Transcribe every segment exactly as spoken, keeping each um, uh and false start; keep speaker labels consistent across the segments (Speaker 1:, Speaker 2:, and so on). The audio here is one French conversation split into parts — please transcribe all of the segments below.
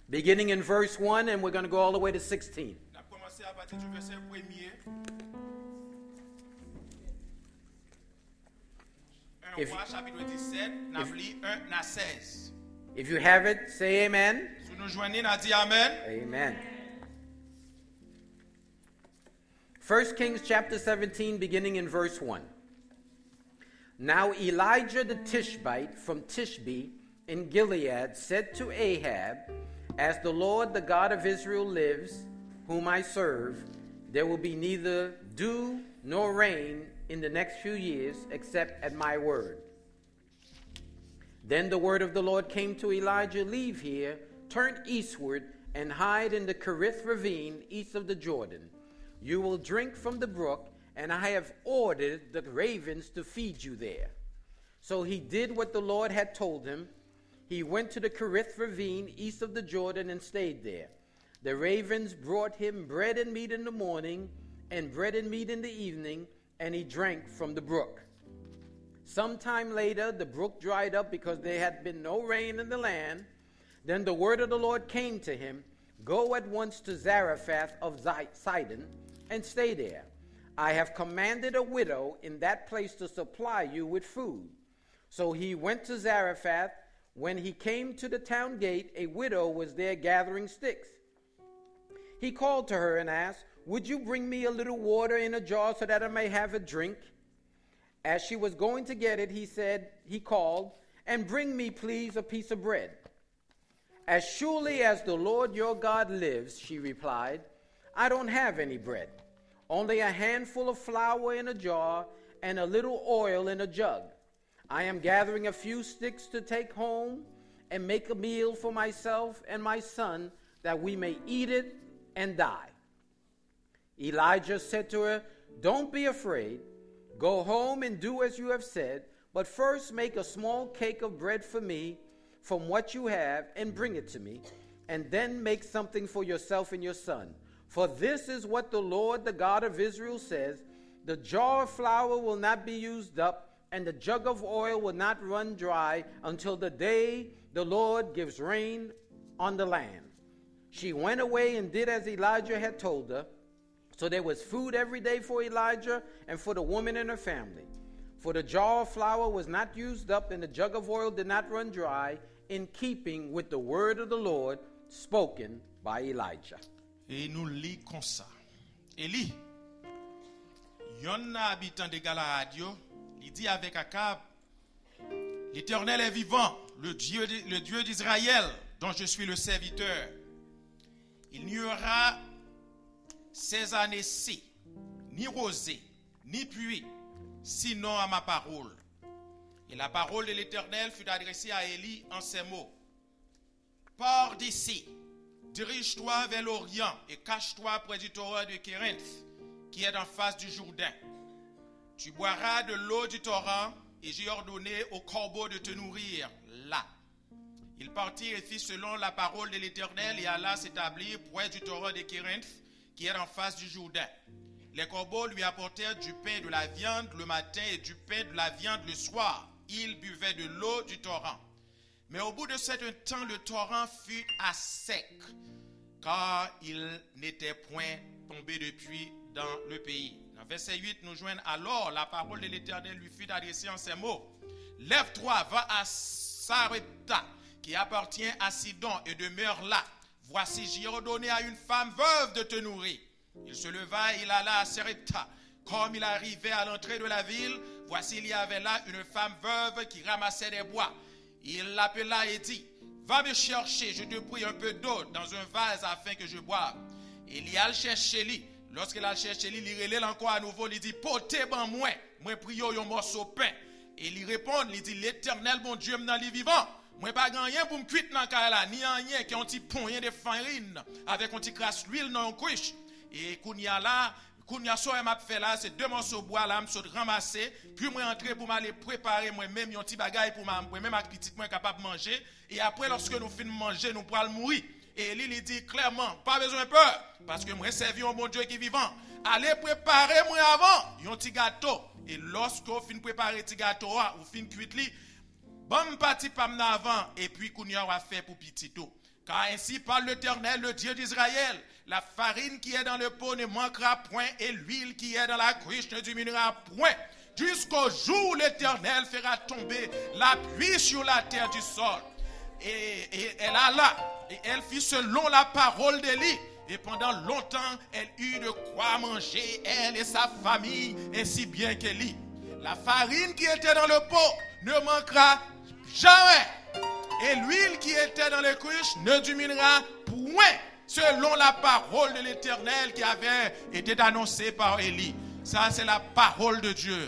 Speaker 1: beginning in verse one, and we're going to go all the way to sixteen.
Speaker 2: On a commencé à partir du verset premier. un
Speaker 1: If-
Speaker 2: roi chapitre dix-sept, on a lu un à seize.
Speaker 1: If you have it, say amen.
Speaker 2: Si nous joignons, on a dit Amen.
Speaker 1: Amen. First Kings chapter seventeen, beginning in verse one. Now Elijah the Tishbite from Tishbe in Gilead said to Ahab, As the Lord the God of Israel lives, whom I serve, there will be neither dew nor rain in the next few years except at my word. Then the word of the Lord came to Elijah, Leave here, turn eastward, and hide in the Kerith ravine east of the Jordan. You will drink from the brook, and I have ordered the ravens to feed you there. So he did what the Lord had told him. He went to the Kerith ravine east of the Jordan and stayed there. The ravens brought him bread and meat in the morning, and bread and meat in the evening, and he drank from the brook. Sometime later, the brook dried up because there had been no rain in the land. Then the word of the Lord came to him, Go at once to Zarephath of Sidon, and stay there. I have commanded a widow in that place to supply you with food. So he went to Zarephath. When he came to the town gate, a widow was there gathering sticks. He called to her and asked, Would you bring me a little water in a jar so that I may have a drink? As she was going to get it, he said, he called, And bring me, please, a piece of bread. As surely as the Lord your God lives, she replied, I don't have any bread, only a handful of flour in a jar and a little oil in a jug. I am gathering a few sticks to take home and make a meal for myself and my son, that we may eat it and die. Elijah said to her, Don't be afraid. Go home and do as you have said, but first make a small cake of bread for me from what you have and bring it to me, and then make something for yourself and your son. For this is what the Lord, the God of Israel, says, The jar of flour will not be used up, and the jug of oil will not run dry until the day the Lord gives rain on the land. She went away and did as Elijah had told her. So there was food every day for Elijah and for the woman and her family. For the jar of flour was not used up, and the jug of oil did not run dry, in keeping with the word of the Lord spoken by Elijah.
Speaker 2: Et nous lit comme ça. Élie, yon habitant de Galade, il dit avec Akab, l'Éternel est vivant, le Dieu, le Dieu d'Israël, dont je suis le serviteur. Il n'y aura ces années-ci, ni rosée, ni pluie, sinon à ma parole. Et la parole de l'Éternel fut adressée à Élie en ces mots. Pars d'ici, dirige-toi vers l'Orient et cache-toi près du torrent de Kérinth, qui est en face du Jourdain. Tu boiras de l'eau du torrent, et j'ai ordonné aux corbeaux de te nourrir là. Il partit et fit selon la parole de l'Éternel et alla s'établir près du torrent de Kérinth, qui est en face du Jourdain. Les corbeaux lui apportèrent du pain et de la viande le matin et du pain et de la viande le soir. Il buvait de l'eau du torrent. Mais au bout de certain temps, le torrent fut à sec, car il n'était point tombé depuis dans le pays. Dans verset huit, nous joignons alors la parole de l'Éternel lui fut adressée en ces mots. Lève-toi, va à Sarepta, qui appartient à Sidon, et demeure là. Voici, j'ai ordonné à une femme veuve de te nourrir. Il se leva et il alla à Sarepta. Comme il arrivait à l'entrée de la ville, voici, il y avait là une femme veuve qui ramassait des bois. Il l'appela et dit, va me chercher, je te prie, un peu d'eau dans un vase afin que je boive. Il y a le chercher lui. Lorsqu'il a le cherché lui, il relève encore à nouveau, il dit, portez ben moi, moi prio un morceau de pain. Et il répond, il dit, l'Éternel, mon Dieu, m'en li vivant. Moi pas rien pour me cuire dans la ni rien qui ont un petit pont de farine avec un petit crasse l'huile dans un couche. Et kounya là, kounya so m'a fait là, c'est deux morceaux de bois là, me saute ramasser, puis moi entrer pour m'aller préparer moi même un petit bagaille pour moi même avec petit moi capable manger et après lorsque nous finissons manger, nous pourrons mourir. Et il lui dit clairement, pas besoin de peur parce que moi servi un bon Dieu qui est vivant. Allez préparer moi avant un petit gâteau et lorsque vous fin préparer petit gâteau ou fin cuit li bon parti pam avant et puis kounya va faire pour petit tout. Car ainsi parle l'Éternel, le Dieu d'Israël. La farine qui est dans le pot ne manquera point et l'huile qui est dans la cruche ne diminuera point. Jusqu'au jour où l'Éternel fera tomber la pluie sur la terre du sol. Et, et elle alla, et elle fit selon la parole d'Élie. Et pendant longtemps, elle eut de quoi manger, elle et sa famille, ainsi bien qu'Élie. La farine qui était dans le pot ne manquera jamais. Et l'huile qui était dans les cruches ne diminuera point, selon la parole de l'Éternel qui avait été annoncée par Élie. Ça, c'est la parole de Dieu.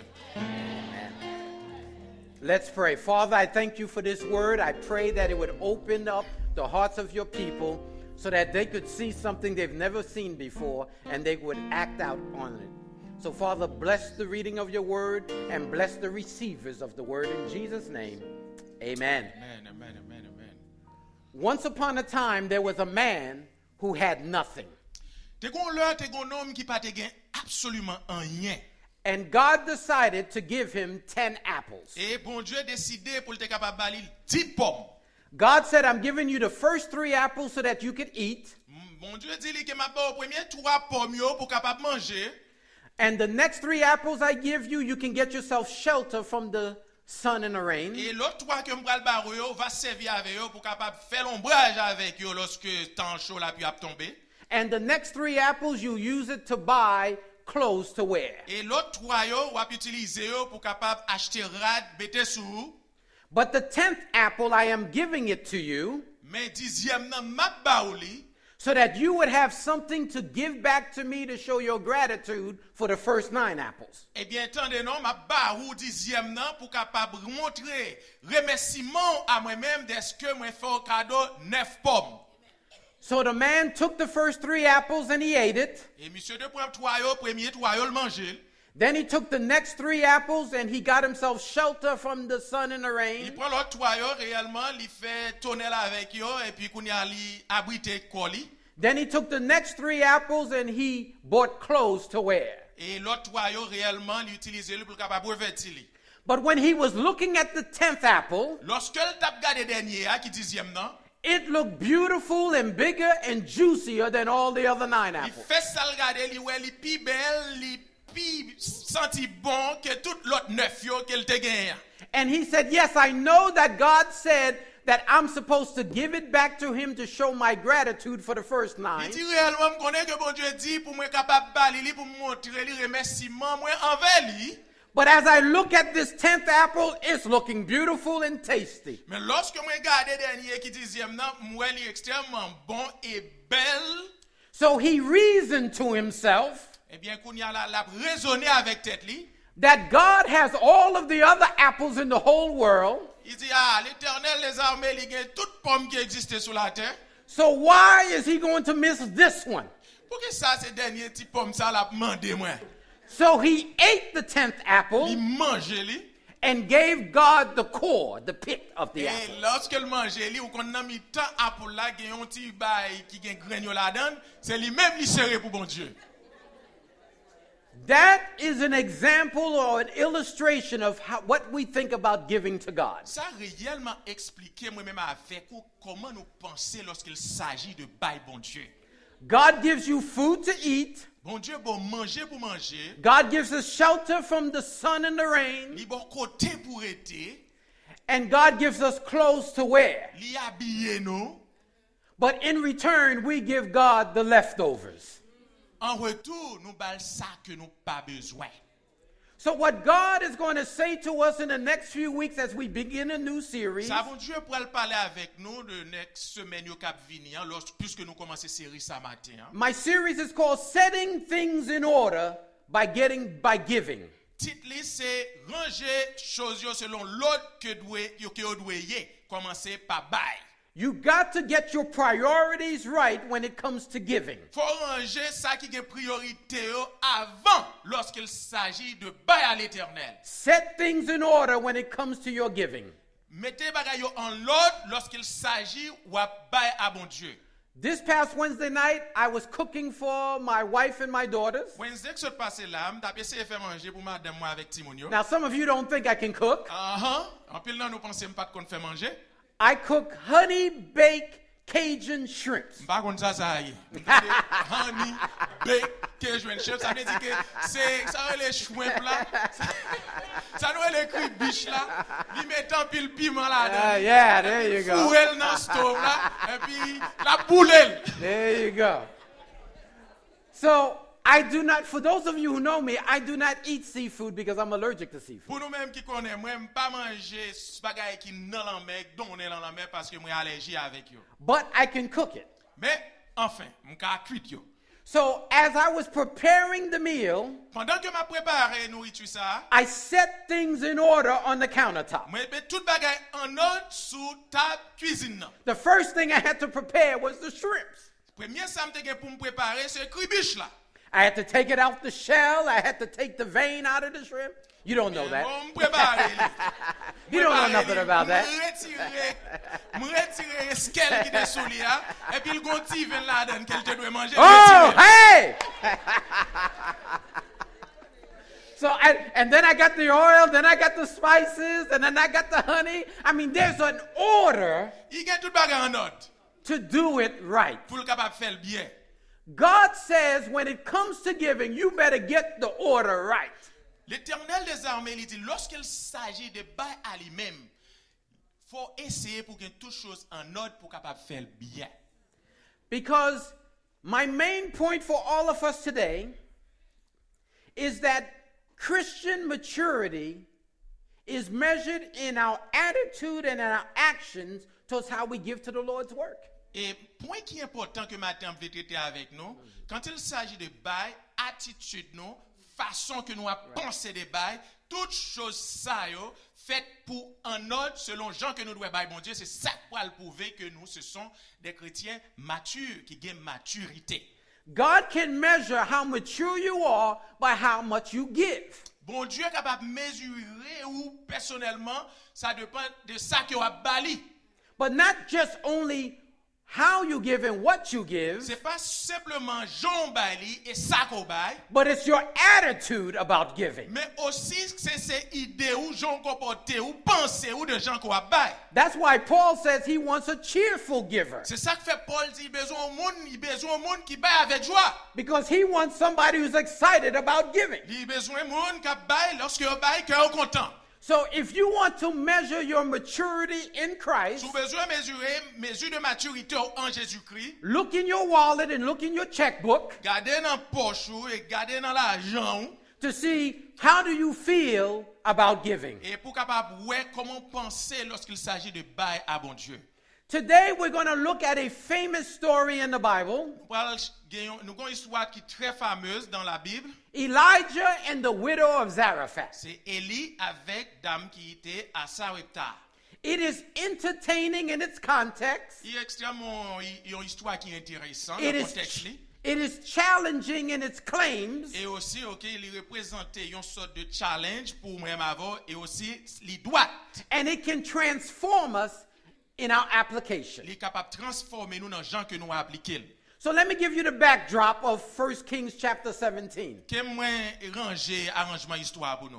Speaker 1: Let's pray. Father, I thank you for this word. I pray that it would open up the hearts of your people so that they could see something they've never seen before and they would act out on it. So, Father, bless the reading of your word and bless the receivers of the word in Jesus' name. Amen.
Speaker 2: Amen, amen, amen, amen.
Speaker 1: Once upon a time, there was a man who had nothing.
Speaker 2: Te gon lè, te gon homme qui pa te gen absolument rien.
Speaker 1: And God decided to give him ten apples.
Speaker 2: Et bon Dieu décidé pour te capable bali dix pommes.
Speaker 1: God said, I'm giving you the first three apples so that you could eat.
Speaker 2: Bon Dieu dit li que m'a ba au premier trois pommes yo pour capable manger.
Speaker 1: And the next three apples I give you, you can get yourself shelter from the sun and the rain.
Speaker 2: Et l'autre trois que m'bral baro yo va servir avec yo pour capable faire l'ombrage avec yo lorsque temps chaud la pluie a tombé.
Speaker 1: And the next three apples, you use it to buy clothes to wear.
Speaker 2: Et l'autre trois yo va utiliser yo pour capable acheter rad bete sou.
Speaker 1: But the tenth apple, I am giving it to you
Speaker 2: Mais dixième nan m'a ba ou li
Speaker 1: so that you would have something to give back to me to show your gratitude for the first nine apples.
Speaker 2: Eh bien, attendez, non, ma ba ou dixième nan pour capable montrer remerciement à moi-même de ce que moi fait au cadeau neuf pommes.
Speaker 1: So the man took the first three apples and he ate it.
Speaker 2: Et monsieur de prendre trois yo, premier trois yo le manger.
Speaker 1: Then he took the next three apples and he got himself shelter from the sun and the
Speaker 2: Il
Speaker 1: rain.
Speaker 2: prend l'autre trois yo réellement, il fait tonner avec yo et puis qu'on y a li abrité colis.
Speaker 1: Then he took the next three apples and he bought clothes to wear.
Speaker 2: Et l'autre trois yo réellement l'utiliser pour capable revêtir li.
Speaker 1: But when he was looking at the tenth apple,
Speaker 2: Lorsque le t'a regardé dernier a qui dixième nan,
Speaker 1: it looked beautiful and bigger and juicier than all the other nine
Speaker 2: il
Speaker 1: apples.
Speaker 2: fait ça regarder li ouais li pi belle, li pi senti bon que tout l'autre neuf yo qu'elle te gagne.
Speaker 1: And he said, yes, I know that God said that I'm supposed to give it back to him to show my gratitude for the first
Speaker 2: Il
Speaker 1: nine.
Speaker 2: dit réellement me connaît que bon Dieu dit pour moi capable bali li pour montrer li remerciement moi envers lui.
Speaker 1: But as I look at this tenth apple, it's looking beautiful and tasty.
Speaker 2: Mais lorsque moi regarde dernier qui dixième nan, moi li extrêmement bon et belle.
Speaker 1: So he reasoned to himself
Speaker 2: Eh bien qu'on y a la, la raisonner avec tête li.
Speaker 1: that God has all of the other apples in the whole world.
Speaker 2: Il dit ah l'Éternel les armées li gen toute pomme qui existe sur la terre.
Speaker 1: So why is he going to miss this one?
Speaker 2: Pour que ça c'est dernier petit pomme ça l'a demandé moi.
Speaker 1: So he ate the tenth
Speaker 2: Il
Speaker 1: apple
Speaker 2: mange li.
Speaker 1: and gave God the core, the pit of the
Speaker 2: Et
Speaker 1: apple.
Speaker 2: lorsque le mange li ou qu'on a mis tant apple là gen yon ti bay qui gen grain yo la donne, c'est lui même li serré pour bon Dieu.
Speaker 1: That is an example or an illustration of how, what we think about giving to God.
Speaker 2: Ça réellement expliqué moi-même avec ou comment nous penser lorsqu'il s'agit de bail bon Dieu.
Speaker 1: God gives you food to eat.
Speaker 2: Bon Dieu bon manger pour manger,
Speaker 1: God gives us shelter from the sun and the rain.
Speaker 2: li bon côté pour été,
Speaker 1: And God gives us clothes to wear.
Speaker 2: li habiller nous.
Speaker 1: But in return, we give God the leftovers.
Speaker 2: En retour, nous bal ça que nous pas besoin.
Speaker 1: So what God is going to say to us in the next few weeks as we begin a new series
Speaker 2: Ça bon Dieu pour le parler avec nous de next semaine yo cap venir lorsque puisque nous commencer série ça matin. Hein.
Speaker 1: My series is called Setting Things in Order by Getting by Giving.
Speaker 2: Titre li c'est ranger choses yo selon l'ordre que doit yo que yo doit y commencer par bail.
Speaker 1: You got to get your priorities right when it comes to giving.
Speaker 2: Faut ranger ça qui est priorité yo avant lorsqu'il s'agit de bail à l'Éternel.
Speaker 1: Set things in order when it comes to your giving.
Speaker 2: Mettez bagay yo en l'ordre lorsqu'il s'agit ou à bail à bon Dieu.
Speaker 1: This past Wednesday night, I was cooking for my wife and my daughters.
Speaker 2: Wednesday que s'est passé là, m't'a essayé faire manger pour madame moi avec Timonio.
Speaker 1: Now, some of you don't think I can cook.
Speaker 2: Ah ah, en pile là nous pensons pas qu'on fait manger.
Speaker 1: I cook honey baked Cajun shrimps.
Speaker 2: Par contre, ça, ça y est. Honey, baked Cajun shrimp, ça veut dire que c'est, ça va les shrimp là. Ça doit les écrit biche là. Ils mettent un pile piment là.
Speaker 1: Uh, yeah, there you go.
Speaker 2: Fouel dans le stove là. Et puis, la boulelle.
Speaker 1: There you go. So, I do not, for those of you who know me, I do not eat seafood because I'm allergic to seafood.
Speaker 2: Pour nous-mêmes qui connaissons, moi, je ne pas manger ce bagage qui est dans la mer, donné dans la mer parce que je suis allergique avec eux.
Speaker 1: But I can cook it.
Speaker 2: Mais, enfin, je suis cuit yo.
Speaker 1: So, as I was preparing the meal,
Speaker 2: Pendant que je préparais nourriture ça,
Speaker 1: I set things in order on the countertop.
Speaker 2: je mets tout bagage en ordre sous table cuisine.
Speaker 1: The first thing I had to prepare was the shrimps.
Speaker 2: Premier ça me pour me préparer, c'est cribiche là.
Speaker 1: I had to take it out the shell. I had to take the vein out of the shrimp. You don't know that. You don't know nothing about that.
Speaker 2: Je retire le scale qui est sous lui et puis le gonti vient là-dedans qu'elle te doit manger.
Speaker 1: Oh, hey! So, I, and then I got the oil, then I got the spices, and then I got the honey. I mean, there's an order
Speaker 2: Il y a tout bagage en ordre
Speaker 1: to do it right.
Speaker 2: pour le capable faire bien.
Speaker 1: God says when it comes to giving, you better get the order right.
Speaker 2: L'Éternel des armées, il dit, lorsqu'il s'agit de bail à lui-même, il faut essayer pour que toutes choses en ordre pour capable faire bien.
Speaker 1: Because my main point for all of us today is that Christian maturity is measured in our attitude and in our actions towards how we give to the Lord's work.
Speaker 2: Et point qui est important que madame veut traiter avec nous, quand il s'agit de bail, attitude nous, façon que nous avons pensé des bails, toutes choses ça yo, faites pour un ordre selon Jean que nous devons bail bon Dieu, c'est ça pour le prouver que nous ce sont des chrétiens matures qui gagnent maturité.
Speaker 1: God can measure how mature you are by how much you give.
Speaker 2: Bon Dieu est capable de mesurer ou personnellement, ça dépend de ça que vous avez bali.
Speaker 1: But not just only how you give and what you give,
Speaker 2: C'est pas simplement Jean bali et ça qu'on bail,
Speaker 1: but it's your attitude about giving.
Speaker 2: mais aussi c'est ces idées ou Jean comporté ou pensée ou de gens qu'on a bail.
Speaker 1: That's why Paul says he wants a cheerful giver.
Speaker 2: C'est ça que fait Paul dit, il a besoin au monde, il a besoin au monde qui baille avec joie.
Speaker 1: Because he wants somebody who's excited about giving.
Speaker 2: Il a besoin au monde qui baille lorsque il baille cœur content.
Speaker 1: So if you want to measure your maturity in Christ,
Speaker 2: Si vous avez besoin de mesurer mesure de maturité en Jésus-Christ,
Speaker 1: look in your wallet and look in your checkbook
Speaker 2: gardez dans poche et gardez dans l'argent
Speaker 1: to see how do you feel about giving.
Speaker 2: et pour capable ouais comment penser lorsqu'il s'agit de bail à bon Dieu.
Speaker 1: Today we're going to look at a famous story in the Bible,
Speaker 2: Nous parlons- gagnons- nous avons une histoire qui est très fameuse dans la Bible.
Speaker 1: Elijah and the widow of Zarephath.
Speaker 2: C'est Élie avec dame qui était à Sarepta.
Speaker 1: It is entertaining in its context.
Speaker 2: Il y a extrêmement il y a une histoire qui est intéressante
Speaker 1: It
Speaker 2: dans le
Speaker 1: is,
Speaker 2: contexte. li.
Speaker 1: it is challenging in its claims.
Speaker 2: Et aussi, ok, il représentait une sorte de challenge pour moi avant et aussi les droits.
Speaker 1: And it can transform us in our application.
Speaker 2: Il est capable de transformer nous dans les gens que nous appliquons.
Speaker 1: So let me give you the backdrop of First Kings chapter seventeen.
Speaker 2: Qu'est-ce que ranger arrangement histoire pour nous?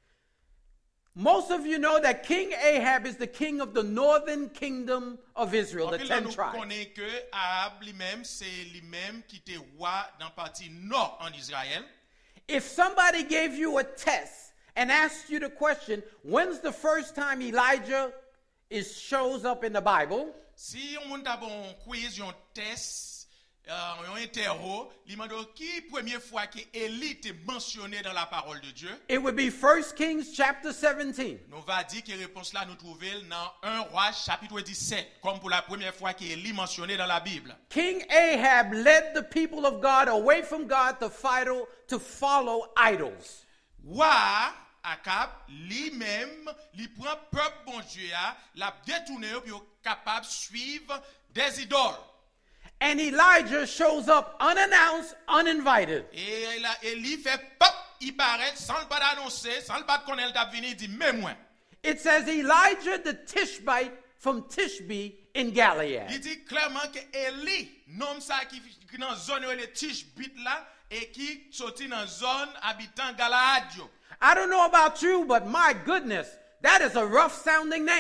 Speaker 1: Most of you know that King Ahab is the king of the northern kingdom of Israel, the
Speaker 2: En pile, là,
Speaker 1: ten
Speaker 2: nous
Speaker 1: tribes.
Speaker 2: connaissons que Ahab lui-même, c'est lui-même qui était roi dans la partie nord en Israël.
Speaker 1: If somebody gave you a test and asked you the question, when's the first time Elijah is shows up in the Bible?
Speaker 2: Si on a un quiz, un test, euh, un interro, il m'a dit qui première fois que Élie était mentionné dans la parole de Dieu.
Speaker 1: It would be First Kings chapter seventeen.
Speaker 2: Nous va dire que réponse là nous trouvons dans un roi chapitre dix-sept, comme pour la première fois qu'Élie mentionné dans la Bible.
Speaker 1: King Ahab led the people of God away from God to follow, to follow idols.
Speaker 2: Roi Akab lui-même, il prend peuple bon Dieu, l'a détourné pour être capable de suivre des idoles.
Speaker 1: And Elijah shows up unannounced, uninvited.
Speaker 2: Et là, Élie fait pop, il paraît sans le pas d'annoncer, sans le pas de connaître, il a venu, il dit, mais moi.
Speaker 1: It says Elijah the Tishbite from Tishbe in Gilead.
Speaker 2: Il dit clairement que Élie, nom ça qui qui dans zone où les Tishbite là, et qui sorti dans zone habitant Galaad.
Speaker 1: I don't know about you, but my goodness, that is a rough sounding name.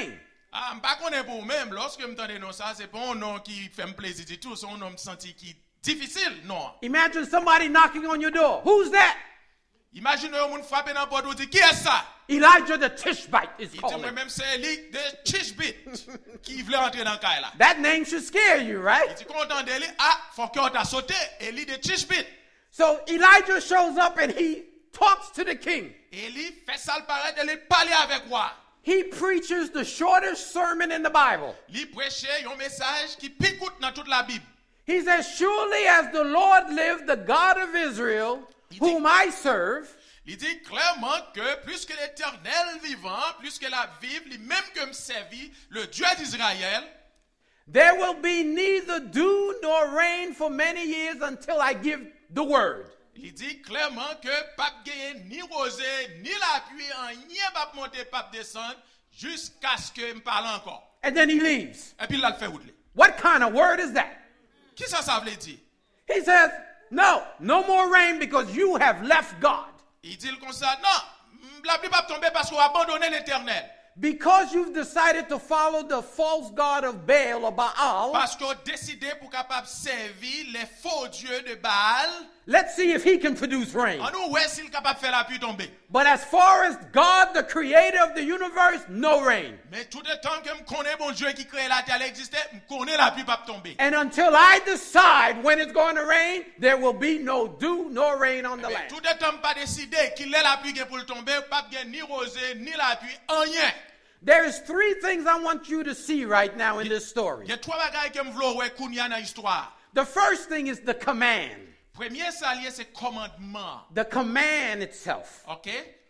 Speaker 2: Ah, je ne connais pas pour même. Lorsque je me non ça, c'est pas un nom qui fait me plaisir du tout. C'est un nom senti qui est difficile, non.
Speaker 1: Imagine somebody knocking on your door. Who's that?
Speaker 2: Imagine un monde frapper dans la porte et dit qui est ça?
Speaker 1: Elijah the Tishbite is
Speaker 2: Il dit
Speaker 1: calling.
Speaker 2: moi-même c'est Eli de Tishbite qui voulait entrer dans le cas là.
Speaker 1: That name should scare you,
Speaker 2: Il
Speaker 1: right?
Speaker 2: dit qu'on entend Eli, ah, faut qu'on t'a sauté. Eli de Tishbite.
Speaker 1: So Elijah shows up and he talks to the king.
Speaker 2: Eli fait ça le paraître, il parle avec moi.
Speaker 1: He preaches the shortest sermon in the Bible.
Speaker 2: Il prêchait un message qui picoute dans toute la Bible.
Speaker 1: He says, surely as the Lord lived, the God of Israel, whom I serve,
Speaker 2: Il dit clairement que plus que l'Éternel vivant, plus que la vive, lui-même que me servi, le Dieu d'Israël,
Speaker 1: there will be neither dew nor rain for many years until I give the word.
Speaker 2: il dit clairement que pape gagne ni rosée, ni la pluie, en rien pape monter, pape descendre, jusqu'à ce que me parle encore.
Speaker 1: And then he leaves.
Speaker 2: Et puis là, il fait route.
Speaker 1: What kind of word is that?
Speaker 2: Qui ça, ça veut dire?
Speaker 1: He says, no, no more rain because you have left God.
Speaker 2: Il dit comme ça, non, la pluie va tomber parce qu'on a abandonné l'Éternel.
Speaker 1: Because you've decided to follow the false god of Baal or Baal,
Speaker 2: Parce qu'on a décidé pour capable servir les faux dieux de Baal.
Speaker 1: let's see if he can produce rain.
Speaker 2: En nous, ouais, s'il est capable de faire la pluie tomber.
Speaker 1: But as far as God, the creator of the universe, no rain.
Speaker 2: Mais tout le temps que je connais mon Dieu qui crée la terre existait, je connais la pluie pas tomber.
Speaker 1: And until I decide when it's going to rain, there will be no dew nor rain on the
Speaker 2: Mais
Speaker 1: land.
Speaker 2: tout le temps pas décidé qu'il est la pluie qui est pour le tomber, pas bien ni rosée, ni la pluie, rien.
Speaker 1: There is three things I want you to see right now in this story.
Speaker 2: Il y a trois bagages que je veux voir kounya dans l'histoire.
Speaker 1: The first thing is the command.
Speaker 2: Premier salier c'est commandement.
Speaker 1: The command itself.
Speaker 2: OK?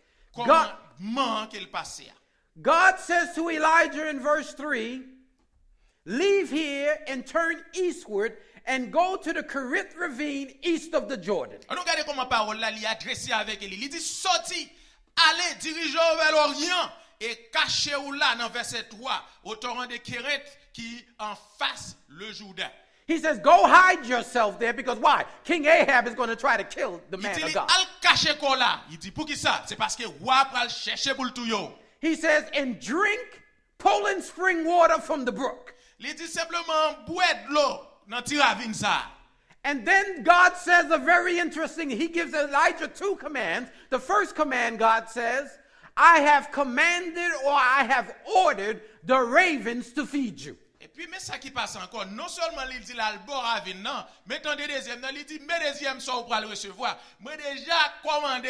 Speaker 2: Commandement qu'il passait.
Speaker 1: God says to Elijah in verse three, leave here and turn eastward and go to the Kerith ravine east of the Jordan.
Speaker 2: On regarde comment parole là il adressé avec lui. Il dit sorti, allez dirigez vers l'Orient et cachez-vous là dans verset trois au torrent de Kéret qui en face le Jourdain.
Speaker 1: He says, go hide yourself there because why? King Ahab is going to try to kill the
Speaker 2: Il
Speaker 1: man
Speaker 2: dit
Speaker 1: of God.
Speaker 2: al cacher quoi là. Il dit pour qui ça? C'est parce que roi pral chercher pour le tout yo.
Speaker 1: He says, and drink Poland spring water from the brook.
Speaker 2: Il dit simplement boire de l'eau dans tiravine ça.
Speaker 1: And then God says a very interesting, he gives Elijah two commands. The first command, God says, I have commanded or I have ordered the ravens to feed you.
Speaker 2: Et puis mais ça qui passe encore, non seulement il dit là le bon ravine non, mais tant des deuxième non, il dit mais deuxième ça pour le recevoir. Moi déjà commandé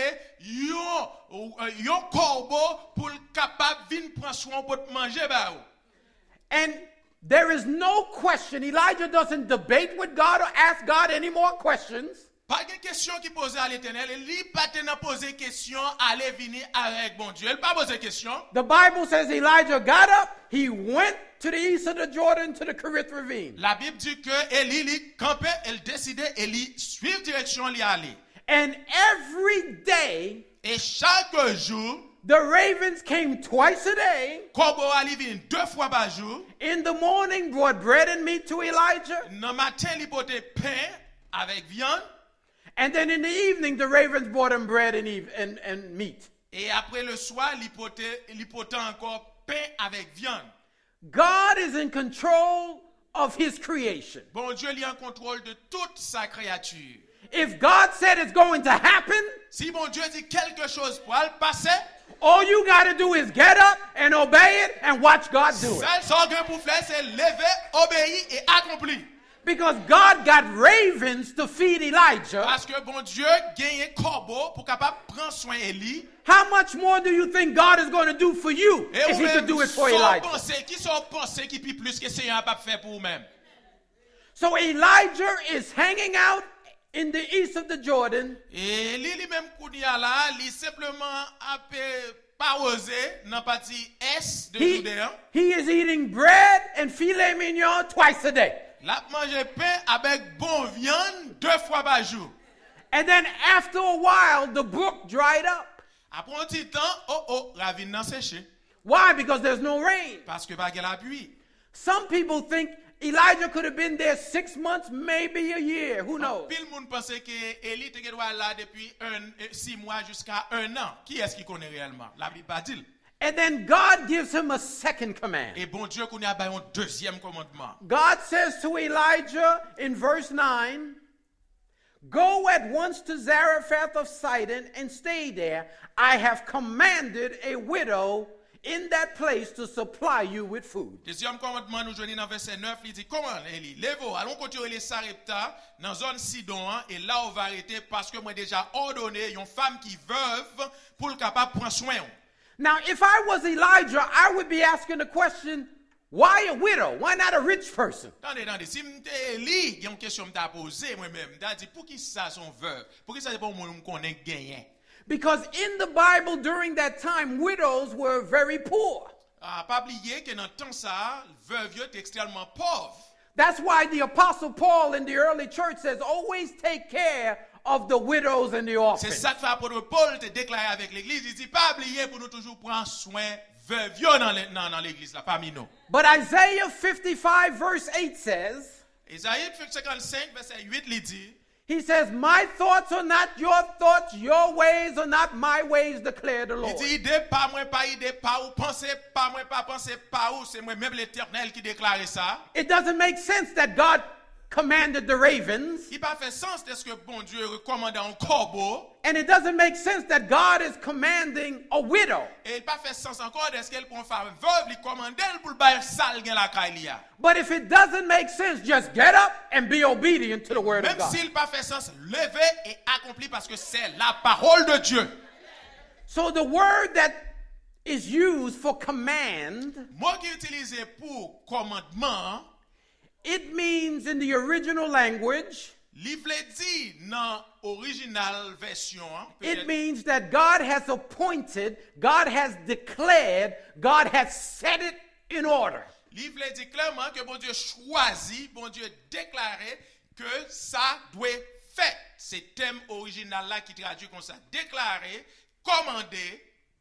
Speaker 2: yon yon corbeau pour capable venir prendre soin pour manger ba ou.
Speaker 1: And there is no question. Elijah doesn't debate with God or ask God any more questions.
Speaker 2: Pas de question qui pose à l'Éternel, il pas tellement poser question aller venir avec bon Dieu. Il pas poser question.
Speaker 1: The Bible says Elijah got up, he went to the east of the Jordan to the Kerith ravine.
Speaker 2: La Bible dit que Élie li campait, elle décidait Élie suivre direction li aller.
Speaker 1: And every day
Speaker 2: Et chaque jour,
Speaker 1: the ravens came twice a day.
Speaker 2: corbeau ali vient deux fois par jour.
Speaker 1: In the morning brought bread and meat to Elijah.
Speaker 2: Dans matin, il portait pain avec viande.
Speaker 1: And then in the evening, the ravens brought him bread and, eve- and, and meat.
Speaker 2: Et après le soir, il portait, il portait encore pain avec viande.
Speaker 1: God is in control of his creation.
Speaker 2: Bon Dieu, il est en contrôle de toute sa créature.
Speaker 1: If God said it's going to happen,
Speaker 2: Si bon Dieu dit quelque chose pour le passer,
Speaker 1: all you got to do is get up and obey it and watch God do it.
Speaker 2: seul sorgue pour faire, c'est lever, obéir et accomplir.
Speaker 1: Because God got ravens to feed Elijah.
Speaker 2: Parce que bon Dieu gagne corbeau pour capable prendre soin Élie.
Speaker 1: How much more do you think God is going to do for you
Speaker 2: Et
Speaker 1: if he could do it for
Speaker 2: sont
Speaker 1: Elijah?
Speaker 2: pensés, qui sont pensés qui puis plus que Seigneur pas faire pour vous-même.
Speaker 1: So Elijah is hanging out in the east of the Jordan.
Speaker 2: Et lui lui-même kounia là, il simplement a pas osé dans partie est de
Speaker 1: He,
Speaker 2: Judée.
Speaker 1: he is eating bread and filet mignon twice a day.
Speaker 2: La manger pain avec bon viande deux fois par jour.
Speaker 1: And then after a while, the brook dried up.
Speaker 2: Après un petit temps, oh oh, ravine nan séché
Speaker 1: Why? Because there's no rain.
Speaker 2: parce que pas de la pluie.
Speaker 1: Some people think Elijah could have been there six months, maybe a year. Who knows?
Speaker 2: Pile monde pensait que Élie était là depuis un, six mois jusqu'à un an. Qui est-ce qui connaît réellement? La Bible pas dit.
Speaker 1: And then God gives him a second command.
Speaker 2: Et bon Dieu qu'on y a ba un deuxième commandement.
Speaker 1: God says to Elijah in verse nine, "Go at once to Zarephath of Sidon and stay there. I have commanded a widow in that place to supply you with food."
Speaker 2: Deuxième commandement nous joignons dans verset neuf, il dit comment Eli, lève-vous, allons continuer les Sarepta dans zone Sidon hein, et là on va arrêter parce que moi déjà ordonné une femme qui veuve pour le capable prendre soin.
Speaker 1: Now, if I was Elijah, I would be asking the question, why a widow? Why not a rich person?
Speaker 2: Attendez, attendez, si m'te Eli, il y a une question m'ta posée moi-même, m'ta dit pour qui ça son veuve? Pour qui ça c'est pas mon monde connaît gagné?
Speaker 1: Because in the Bible during that time, widows were very poor.
Speaker 2: Ah, pas oublier que dans le temps ça, veuve était extrêmement pauvre.
Speaker 1: That's why the Apostle Paul in the early church says, always take care of the widows and the
Speaker 2: C'est
Speaker 1: orphans.
Speaker 2: ça que fait apôtre Paul te déclaré avec l'église, il dit pas oublier pour nous toujours prendre soin veuve dans le- dans dans l'église là parmi nous.
Speaker 1: But Isaiah fifty-five verse eight says,
Speaker 2: Isaïe cinquante-cinq verset huit il dit
Speaker 1: he says, "My thoughts are not your thoughts, your ways are not my ways, declare the
Speaker 2: Il
Speaker 1: Lord."
Speaker 2: dit idée pas moi pas idée pas ou pensée pas moi pas pensée pas ou c'est moi même l'Éternel qui déclare ça.
Speaker 1: It doesn't make sense that God commanded the ravens,
Speaker 2: Il pas fait sens de ce que bon Dieu recommande un corbeau
Speaker 1: and it doesn't make sense that God is commanding a widow.
Speaker 2: et il pas fait sens encore de ce qu'elle pour faire veuve lui commander pour le bail sale dans la caille.
Speaker 1: But if it doesn't make sense, just get up and be obedient to the word of
Speaker 2: Même
Speaker 1: God.
Speaker 2: s'il pas fait sens, lever et accomplir parce que c'est la parole de Dieu.
Speaker 1: So the word that is used for command,
Speaker 2: Mot qui est utilisé pour commandement,
Speaker 1: it means in the original language,
Speaker 2: livre dit dans original version,
Speaker 1: it
Speaker 2: peut-être,
Speaker 1: means that God has appointed, God has declared, God has set it in order.
Speaker 2: livre dit clairement que bon Dieu choisit, bon Dieu déclaré que ça doit fait. C'est thème original là qui traduit comme ça. Déclaré, commandé.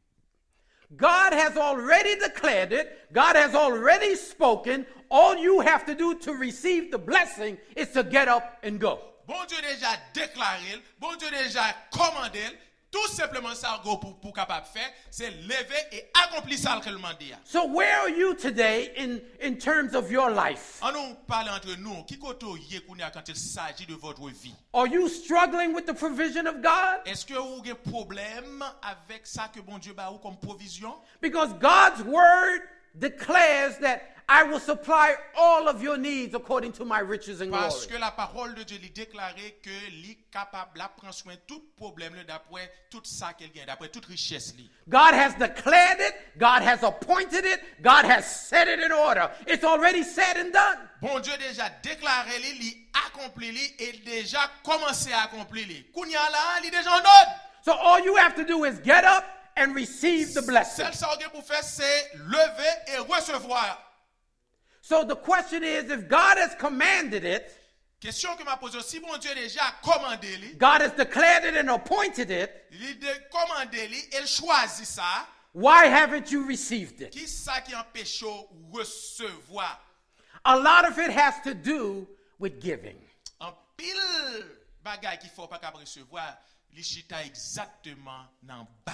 Speaker 1: God has already declared it. God has already spoken. All you have to do to receive the blessing is to get up and go.
Speaker 2: Bon Dieu déjà déclaré, bon Dieu déjà commandé. Tout simplement ça go pour pour capable faire, c'est lever et accomplir ça qu'elle m'a dit.
Speaker 1: So where are you today in, in terms of your life?
Speaker 2: On nous parle entre nous, qui côté yé kounya quand il s'agit de votre vie.
Speaker 1: Are you struggling with the provision of God?
Speaker 2: Est-ce que vous avez un problème avec ça que bon Dieu ba ou comme provision?
Speaker 1: Because God's word declares that I will supply all of your needs according to my riches and glory.
Speaker 2: Parce que la parole de Dieu lui déclaré que lui capable de prendre soin de tout problème d'après tout ça qu'elle gagne, d'après toute richesse li.
Speaker 1: God has declared it. God has appointed it. God has set it in order. It's already said and done.
Speaker 2: Bon Dieu déjà déclaré li, li accompli li et déjà commencé à accomplir li. Kounya là, li déjà en ordre.
Speaker 1: So all you have to do is get up and receive the blessing.
Speaker 2: Seul ça que pour faire c'est lever et recevoir.
Speaker 1: So the question is, if God has commanded it,
Speaker 2: Question que m'a posée, si bon Dieu déjà commandé li,
Speaker 1: God has declared it and appointed it,
Speaker 2: il de commandé li, il choisit ça,
Speaker 1: why haven't you received it?
Speaker 2: qui ça qui empêche ou recevoir?
Speaker 1: A lot of it has to do with giving.
Speaker 2: En pile bagay qu'il faut pas capable recevoir, li chita exactement dans bail.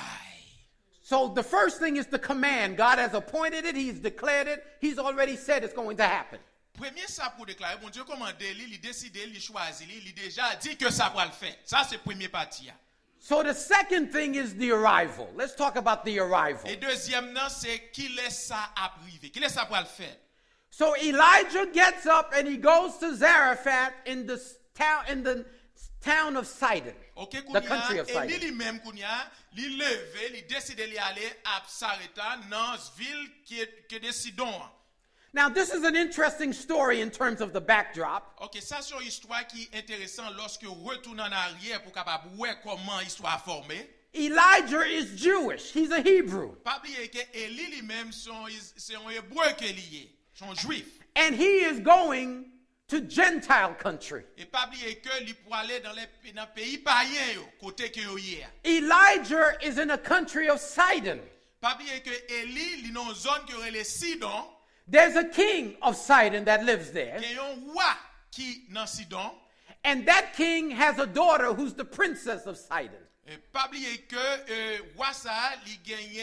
Speaker 1: So the first thing is the command. God has appointed it. He's declared it. He's already said it's going to happen.
Speaker 2: Premier ça pour déclarer, bon Dieu commandé li, li décidé, li choisi li, li déjà dit que ça va le faire. Ça c'est premier partie.
Speaker 1: So the second thing is the arrival. Let's talk about the arrival.
Speaker 2: Et deuxième non, c'est qui laisse ça arriver. Qui laisse ça pour le faire.
Speaker 1: So Elijah gets up and he goes to Zarephath in the town in the town of Sidon,
Speaker 2: OK,
Speaker 1: the country
Speaker 2: kounya,
Speaker 1: of
Speaker 2: et
Speaker 1: Sidon.
Speaker 2: li li même kounya, li levé, li décidé li aller à Sarepta dans ville qui est que de Sidon.
Speaker 1: Now this is an interesting story in terms of the backdrop.
Speaker 2: OK, ça c'est une histoire qui est intéressante lorsque on retourne en arrière pour capable voir comment l'histoire a formé.
Speaker 1: Elijah is Jewish. He's a Hebrew.
Speaker 2: Pas oublier que Élie lui-même son c'est un hébreu qui est lié, son juif.
Speaker 1: And he is going to Gentile country.
Speaker 2: Et pas oublier que lui pour aller dans les dans pays païens yo, côté que yo hier.
Speaker 1: Elijah is in a country of Sidon.
Speaker 2: Pas oublier que Élie li dans zone que relé Sidon,
Speaker 1: There's a king of Sidon that lives there.
Speaker 2: il y a un roi qui dans Sidon.
Speaker 1: And that king has a daughter who's the princess of Sidon.
Speaker 2: Et pas oublier que euh, roi ça li gagné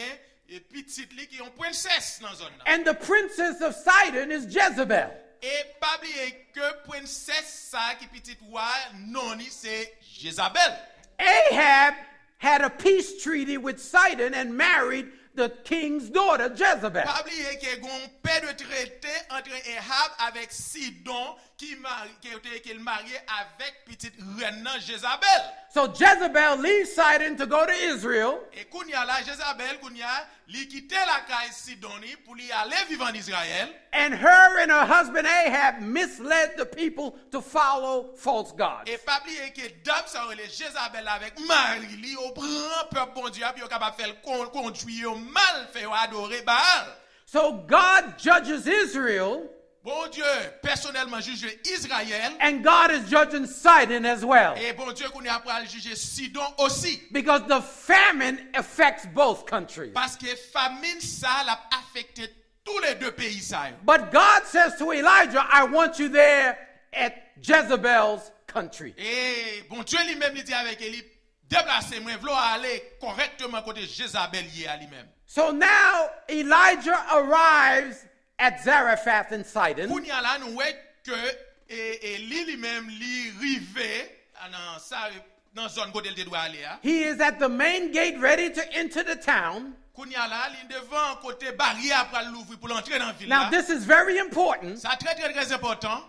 Speaker 2: et petite li qui est une princesse dans zone là.
Speaker 1: And the princess of Sidon is Jezebel.
Speaker 2: Et pas oublier que princesse ça qui petite roi non c'est Jézabel.
Speaker 1: Ahab had a peace treaty with Sidon and married the king's daughter, Jezebel.
Speaker 2: Pas oublier qu'il y a un paix de traité entre Ahab avec Sidon qui mari, qui était qu'il marié avec petite reine Jézabel.
Speaker 1: So Jezebel leaves Sidon to go to Israel.
Speaker 2: Et kounya la Jézabel kounya li quitte la caille Sidoni pour lui aller vivre en Israël.
Speaker 1: And her and her husband Ahab misled the people to follow false gods.
Speaker 2: Et pas oublier que dame ça relè Jézabel avec mari li au prend peuple bon Dieu puis capable faire conduire mal faire adorer Baal.
Speaker 1: So God judges Israel.
Speaker 2: Bon Dieu personnellement juge Israël.
Speaker 1: And God is judging Sidon as well.
Speaker 2: Et bon Dieu qu'on est après à juger Sidon aussi.
Speaker 1: Because the famine affects both countries.
Speaker 2: Parce que famine ça l'a affecté tous les deux pays ça.
Speaker 1: But God says to Elijah, I want you there at Jezebel's country.
Speaker 2: Et bon Dieu lui-même lui dit avec Élie, déplacez-moi, v'là aller correctement côté Jézabel à lui-même.
Speaker 1: So now Elijah arrives at Zarephath in Sidon.
Speaker 2: Kounya là nous voyons que Élie lui-même lui rivé dans sa dans zone côté il doit aller.
Speaker 1: He is at the main gate ready to enter the town.
Speaker 2: Kounya là il devant côté barrière pour l'ouvrir pour entrer dans la ville.
Speaker 1: Now this is very important.
Speaker 2: Ça très très très important.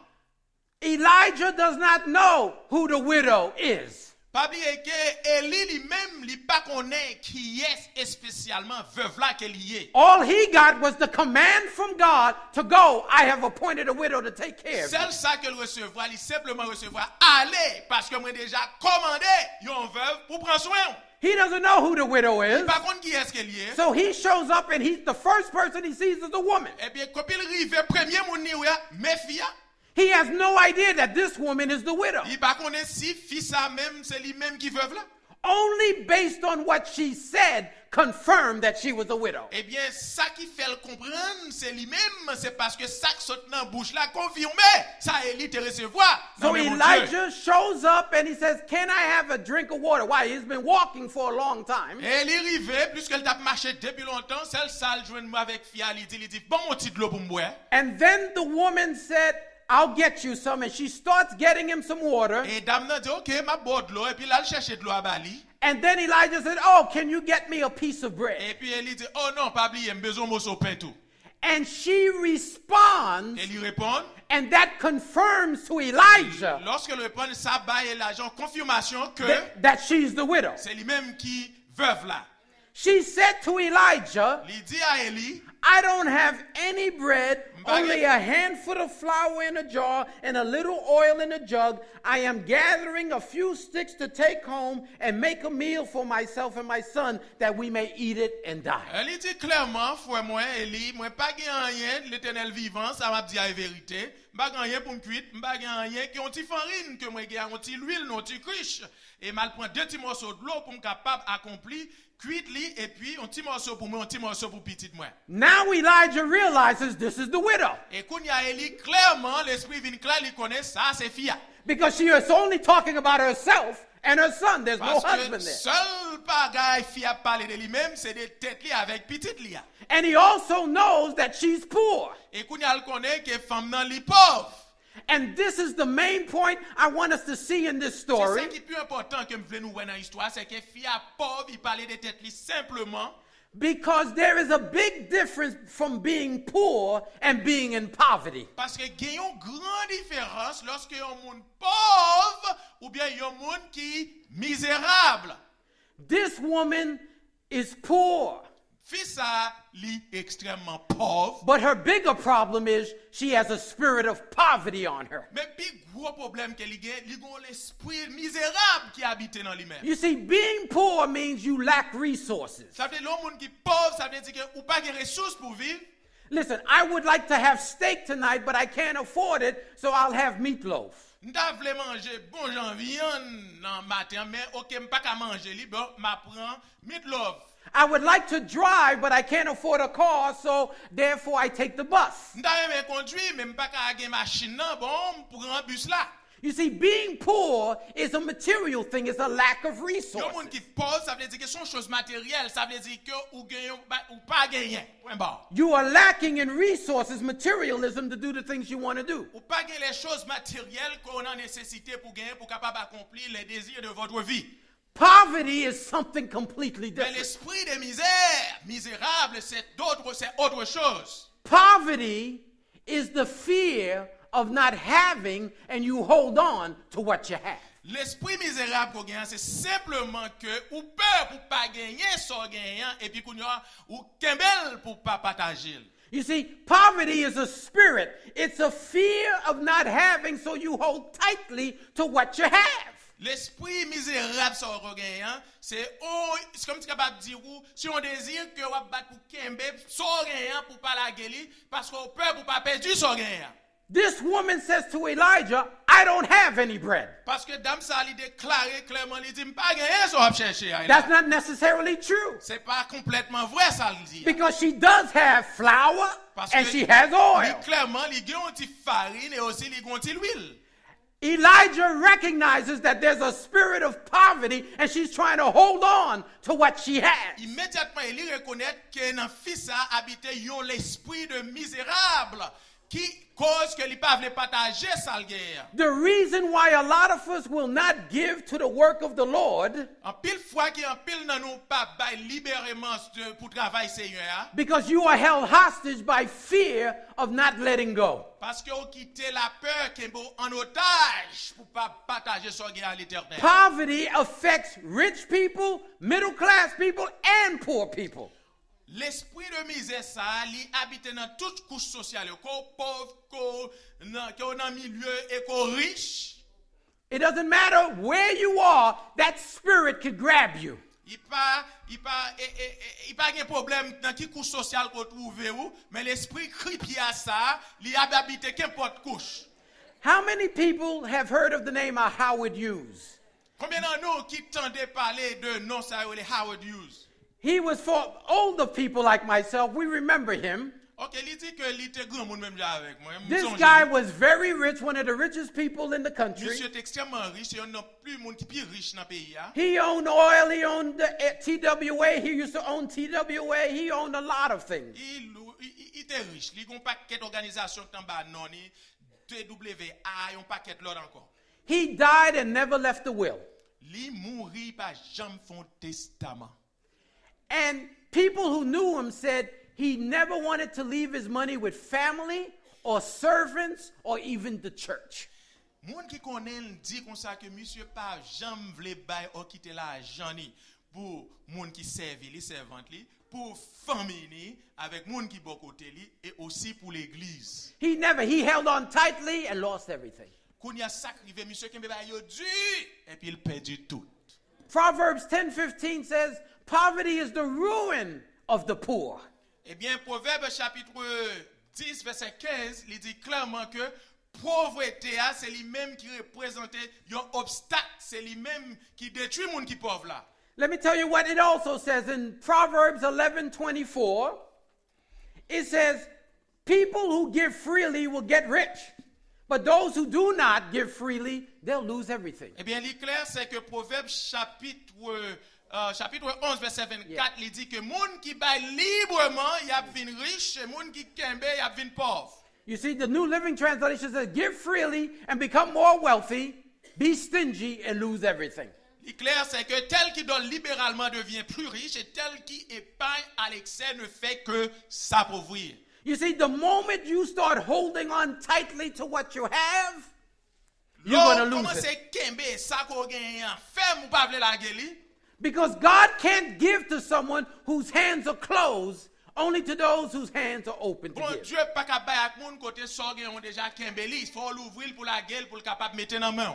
Speaker 1: Elijah does not know who the widow is.
Speaker 2: Pas oublier que Élie lui-même lui pas connaît qui est spécialement veuve là qu'elle y est.
Speaker 1: All he got was the command from God to go. I have appointed a widow to take care of you.
Speaker 2: Seul ça qu'elle recevra, il simplement recevra aller parce que moi déjà commandé yon veuve pour prendre soin.
Speaker 1: He doesn't know who the widow is.
Speaker 2: Par contre qui est-ce qu'elle y est?
Speaker 1: So he shows up and he's the first person he sees is a woman.
Speaker 2: Eh bien quand il arrive premier moun ni ouya, méfia.
Speaker 1: He has no idea that this woman is the widow.
Speaker 2: Il pas connaît si fils ça même c'est lui-même qui veuve là.
Speaker 1: Only based on what she said confirmed that she was a widow.
Speaker 2: Eh bien ça qui fait le comprendre c'est lui-même c'est parce que ça qui saute dans bouche là confirmé ça Élie te recevoir.
Speaker 1: So Elijah shows up and he says, "Can I have a drink of water?" Why? He's been walking for a long time.
Speaker 2: Élie arrivé puisqu'elle t'a marché depuis longtemps, celle ça joindre moi avec fia il dit il dit bon mon petit de l'eau pour me boire.
Speaker 1: And then the woman said, "I'll get you some," and she starts getting him some water.
Speaker 2: Et dame nan dit OK, m'a boire de l'eau et puis là elle chercher de l'eau à Bali.
Speaker 1: And then Elijah said, "Oh, can you get me a piece of bread?"
Speaker 2: Et puis elle dit "Oh non, pas oublier, j'ai besoin de morceau pain tout."
Speaker 1: And she responds,
Speaker 2: Elle lui répond
Speaker 1: and that confirms to Elijah
Speaker 2: lorsque elle répond ça baille l'agent confirmation que
Speaker 1: that, that she's the widow.
Speaker 2: c'est lui-même qui veuve là.
Speaker 1: She said to Elijah,
Speaker 2: Il dit à Élie
Speaker 1: "I don't have any bread,
Speaker 2: Mbage-
Speaker 1: only a handful of flour in a jar and a little oil in a jug. I am gathering a few sticks to take home and make a meal for myself and my son that we may eat it and die."
Speaker 2: Elle dit clairement, frère moi, Élie, moi pas gagné rien, l'Éternel vivant, ça m'a dit la vérité. M'pas gagné pour me cuire, m'pas gagné rien qui ont ti farine que moi gagné ont ti l'huile, non ti criche et mal prend deux petits morceaux de l'eau pour me capable accomplir cuite li et puis un petit morceau pour moi, un petit morceau pour petite moi.
Speaker 1: Now Elijah realizes this is the widow
Speaker 2: Et quand il y a Élie clairement l'esprit vient clair, il connaît ça c'est fia.
Speaker 1: because she is only talking about herself and her son. There's no
Speaker 2: Parce
Speaker 1: husband
Speaker 2: que
Speaker 1: there.
Speaker 2: seul bagaille fia parler de lui-même, c'est de tête li avec petite li.
Speaker 1: And he also knows that she's poor.
Speaker 2: Et quand il connaît que femme nan li pauvre.
Speaker 1: And this is the main point I want us to see in this
Speaker 2: C'est
Speaker 1: story.
Speaker 2: ce qui est plus important que me voulons nous voir dans l'histoire, c'est que fia pauvre, il parlait de tête li simplement.
Speaker 1: Because there is a big difference from being poor and being in poverty.
Speaker 2: Parce que il y a une grande différence lorsque un monde pauvre ou bien un monde qui misérable.
Speaker 1: This woman is poor,
Speaker 2: Fils ça li extrêmement pauvre.
Speaker 1: but her bigger problem is she has a spirit of poverty on her.
Speaker 2: Mais plus gros problème que li gen, li gon l'esprit misérable qui habite dans lui-même.
Speaker 1: You see, being poor means you lack resources.
Speaker 2: Ça veut dire l'homme monde qui pauvre, ça veut dire que ou pas de ressources pour vivre.
Speaker 1: Listen, I would like to have steak tonight, but I can't afford it, so I'll have meatloaf.
Speaker 2: M'ta vle manger bon jan viande dans matin mais OK m'pa ka manger li bon m'a prend meatloaf.
Speaker 1: I would like to drive, but I can't afford a car, so therefore I take the bus.
Speaker 2: M'ta aimé conduire mais m'pa ka gen machine nan bon m'prend bus là.
Speaker 1: You see, being poor is a material thing. It's a lack of
Speaker 2: Yon
Speaker 1: resources.
Speaker 2: moun ki pauvre, ça veut dire que son chose matérielle, ça veut dire que ou gagne ou pas gagner. Point barre.
Speaker 1: You are lacking in resources, materialism, to do the things you want to do.
Speaker 2: Ou pas gagner les choses matérielles qu'on a nécessité pour gagner, pour capable accomplir les désirs de votre vie.
Speaker 1: Poverty is something completely
Speaker 2: Mais
Speaker 1: different.
Speaker 2: l'esprit de misère, misérable, c'est d'autres, c'est autre chose.
Speaker 1: Poverty is the fear of not having and you hold on to what you have.
Speaker 2: L'esprit misérable qu'on gagne, c'est simplement que ou peur pour pas gagner son gagnant et puis qu'on y a ou kembel pour pas partager.
Speaker 1: You see, poverty is a spirit. It's a fear of not having, so you hold tightly to what you have.
Speaker 2: L'esprit misérable sur le gagnant, c'est oh, c'est comme tu es capable de dire ou si on désire que on battre pour kembe son gagnant pour pas la guérir parce qu'on peur pour pas perdre son gagnant.
Speaker 1: This woman says to Elijah, I don't have any bread.
Speaker 2: Parce que dame ça lui déclaré clairement, il dit pas gagner ça va chercher.
Speaker 1: That's not necessarily true.
Speaker 2: C'est pas complètement vrai ça le dit.
Speaker 1: Because she does have flour
Speaker 2: Parce
Speaker 1: and
Speaker 2: que
Speaker 1: she has oil.
Speaker 2: lui, clairement, il y a une petite farine et aussi il y a une petite huile.
Speaker 1: Elijah recognizes that there's a spirit of poverty and she's trying to hold on to what she has.
Speaker 2: Immédiatement, il reconnaît que dans fils a habité yon l'esprit de misérable qui cause que li pa vle partager sa guerre.
Speaker 1: The reason why a lot of us will not give to the work of the Lord,
Speaker 2: En pile fois qui en pile nan nou pa bay libérément de- pour travail Seigneur,
Speaker 1: because you are held hostage by fear of not letting go.
Speaker 2: parce que vous quittez la peur qui est en otage pour pas partager son guerre à l'éternel.
Speaker 1: Poverty affects rich people, middle class people, and poor people.
Speaker 2: L'esprit de misère, ça, il habite dans toute couche sociale, qu'on pauvre, qu'on dans milieu et qu'on riche.
Speaker 1: It doesn't matter where you are, that spirit could grab you.
Speaker 2: Il pas, il pas, et, et, et, il pas de problème dans qui couche sociale qu'on trouve où, mais l'esprit cripi à ça, il habite qu'importe couche.
Speaker 1: How many people have heard of the name of Howard Hughes?
Speaker 2: Combien d'entre nous qui tendaient parler de non ça les Howard Hughes?
Speaker 1: He was for older people like myself. We remember him.
Speaker 2: OK, il dit que il était grand monde même là avec moi.
Speaker 1: This guy was very rich, one of the richest people in the country.
Speaker 2: Monsieur est extrêmement riche, il y a plus monde qui plus riche dans le pays.
Speaker 1: He owned oil, he owned the eh, T W A, he used to own T W A, he owned a lot of things.
Speaker 2: Il, il, il était riche. Il y a un paquet d'organisations qui sont non, T W A, un paquet l'autre encore.
Speaker 1: He died and never left a will.
Speaker 2: Il mourit pas jamais font testament.
Speaker 1: And people who knew him said he never wanted to leave his money with family or servants or even the church.
Speaker 2: Moun qui connaît dit comme ça que monsieur pas jamais vle bay ou quitter l'argent ni pour moun qui servi li servante li, pour famille ni avec moun qui bon côté li et aussi pour l'église.
Speaker 1: He never, he held on tightly and lost everything.
Speaker 2: Qu'on y a sacrifié monsieur qui bay yo du et puis il perdu tout.
Speaker 1: Proverbs ten fifteen says, poverty is the ruin of the poor.
Speaker 2: Eh bien, Proverbe chapitre dix, verset quinze, il dit clairement que pauvreté, c'est lui-même qui représente un obstacle, c'est lui-même qui détruit les gens qui sont pauvres là.
Speaker 1: Let me tell you what it also says in Proverbs eleven twenty-four. It says, people who give freely will get rich, but those who do not give freely, they'll lose everything.
Speaker 2: Eh bien, il est clair, c'est que Proverbe chapitre, euh, chapitre onze, verset vingt-quatre, il dit que les gens qui baillent librement, ils deviennent riches, et les gens qui kembe, ils deviennent pauvres.
Speaker 1: You see, the New Living Translation says, give freely and become more wealthy, be stingy and lose everything.
Speaker 2: Il est clair, c'est que tel qui donne libéralement devient plus riche, et tel qui épargne à l'excès ne fait que s'appauvrir.
Speaker 1: You see, the moment you start holding on tightly to what you have, you're going to lose
Speaker 2: Comment
Speaker 1: it.
Speaker 2: c'est kembe, ça qu'on gagne, ferme ou pas vle la gueule?
Speaker 1: Because God can't give to someone whose hands are closed, only to those whose hands are open to
Speaker 2: Bon
Speaker 1: give.
Speaker 2: Dieu pas capable ak moun côté so gen on déjà kembeli, il faut l'ouvrir pour la gueule pour le capable mettre dans main.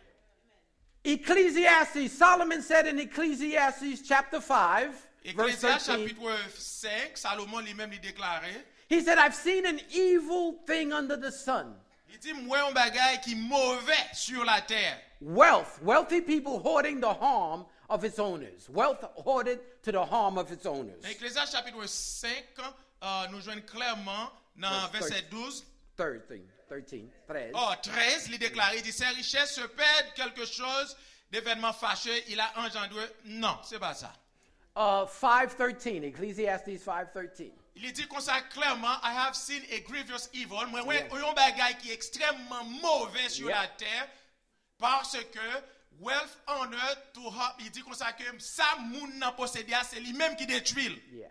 Speaker 1: Ecclesiastes, Solomon said in Ecclesiastes chapter five, verse
Speaker 2: Ecclésias
Speaker 1: thirteen,
Speaker 2: chapitre cinq, Salomon lui-même lui déclaré,
Speaker 1: he said, I've seen an evil thing under the sun.
Speaker 2: il dit moi un bagay qui mauvais sur la terre.
Speaker 1: Wealth, wealthy people hoarding the harm of its owners. Wealth hoarded to the harm of its owners.
Speaker 2: Dans Ecclésias chapitre cinq, euh, nous joignons clairement dans
Speaker 1: Verse
Speaker 2: verset douze,
Speaker 1: Third thing. thirteen. treize.
Speaker 2: Oh, treize, il déclare, il dit, ses richesses se perdent quelque chose d'événement fâcheux, il a engendré. Non, c'est pas ça.
Speaker 1: Uh, five thirteen, Ecclesiastes five thirteen.
Speaker 2: Il dit comme ça clairement, I have seen a grievous evil. Moi,
Speaker 1: Yeah.
Speaker 2: ouais, un bagage qui est extrêmement mauvais sur
Speaker 1: Yeah.
Speaker 2: la terre, parce que wealth, honor, to have, il dit comme ça que ça, moun nan possédé, c'est lui-même qui détruit.
Speaker 1: Yeah.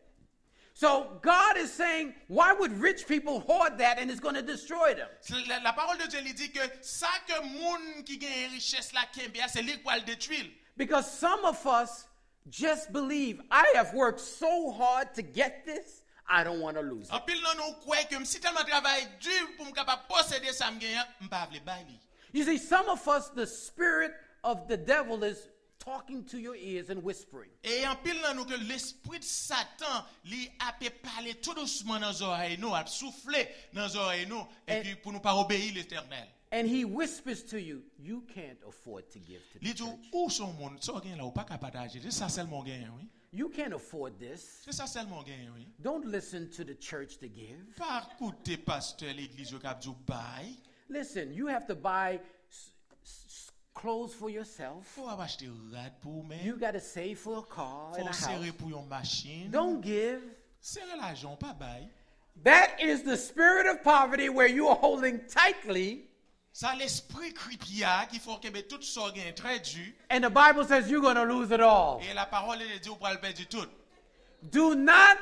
Speaker 1: So God is saying, why would rich people hoard that and it's going to destroy them?
Speaker 2: La, la parole de Dieu lui dit que ça que moun qui gagne richesse la kembe, c'est lui qui va le détruire.
Speaker 1: Because some of us just believe, I have worked so hard to get this, I don't want to lose it.
Speaker 2: En pile nan nou kwe que si tellement travail dur pour me capable posséder ça me gagne, m'pa vle bay li.
Speaker 1: You see, some of us, the spirit of the devil is talking to your ears and whispering.
Speaker 2: Et en pile nan nou que l'esprit de Satan li a pe parler tout doucement dans oreilles nous, a souffler dans oreilles nous et
Speaker 1: And-
Speaker 2: puis pour nous pas obéir l'Éternel.
Speaker 1: And he whispers to you, you can't afford to give to the
Speaker 2: Li dit
Speaker 1: church.
Speaker 2: où son monde, ça gagne là ou pas capable partager, c'est ça seulement gagne oui.
Speaker 1: You can't afford this.
Speaker 2: C'est ça seulement gagne oui.
Speaker 1: Don't listen to the church to give.
Speaker 2: Pas écouter pasteur l'église au cap du bail.
Speaker 1: Listen, you have to buy s- s- clothes for yourself.
Speaker 2: Faut acheter rad pour
Speaker 1: You
Speaker 2: même.
Speaker 1: got to save for a car and
Speaker 2: Faut
Speaker 1: a
Speaker 2: serrer
Speaker 1: house.
Speaker 2: pour une machine.
Speaker 1: Don't give.
Speaker 2: Serrer l'argent pas bail.
Speaker 1: That is the spirit of poverty where you are holding tightly,
Speaker 2: Ça l'esprit cripia qui faut que tout ça gagne très dur
Speaker 1: and the Bible says you're going to lose it all.
Speaker 2: et la parole de Dieu pour le perdre tout.
Speaker 1: Do not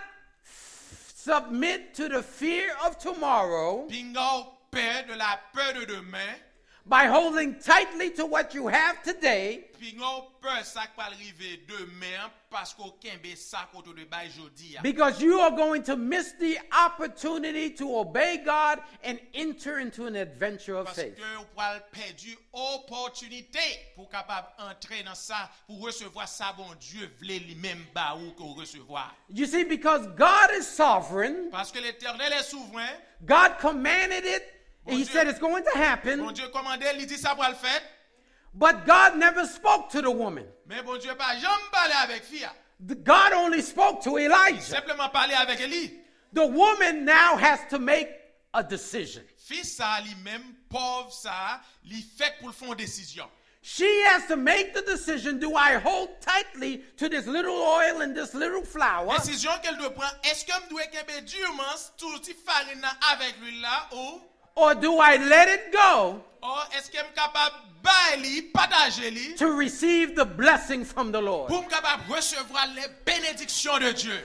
Speaker 1: f- submit to the fear of tomorrow
Speaker 2: Pinga peur de la peur de demain.
Speaker 1: by holding tightly to what you have today,
Speaker 2: Pinga peur ça qui va arriver demain parce qu'au kembe ça côté de bail jodi.
Speaker 1: because you are going to miss the opportunity to obey God and enter into an adventure of
Speaker 2: Parce
Speaker 1: faith.
Speaker 2: que vous pouvez perdre opportunité pour capable entrer dans ça pour recevoir ça bon Dieu voulait lui-même ba ou qu'on recevoir.
Speaker 1: You see, because God is sovereign,
Speaker 2: Parce que l'Éternel est souverain.
Speaker 1: God commanded it, and He
Speaker 2: Dieu-
Speaker 1: said it's going to
Speaker 2: Bon
Speaker 1: happen,
Speaker 2: Dieu commandé, il dit ça pour le faire.
Speaker 1: but God never spoke to the woman.
Speaker 2: Mais bon Dieu pas jamais parlé avec fille.
Speaker 1: The- God only spoke to Elijah.
Speaker 2: Simplement parler avec Élie.
Speaker 1: The woman now has to make a decision.
Speaker 2: Fils ça lui-même pauvre ça, lui fait pour le faire une décision.
Speaker 1: She has to make the decision, do I hold tightly to this little oil and this little flour,
Speaker 2: Décision qu'elle doit prendre, est-ce que je dois kembe durement tout petit farine là avec lui là ou
Speaker 1: or do I let it go
Speaker 2: ou est-ce que je suis capable de lui partager lui
Speaker 1: to receive the blessing from the Lord?
Speaker 2: pour me capable recevoir les bénédictions de Dieu.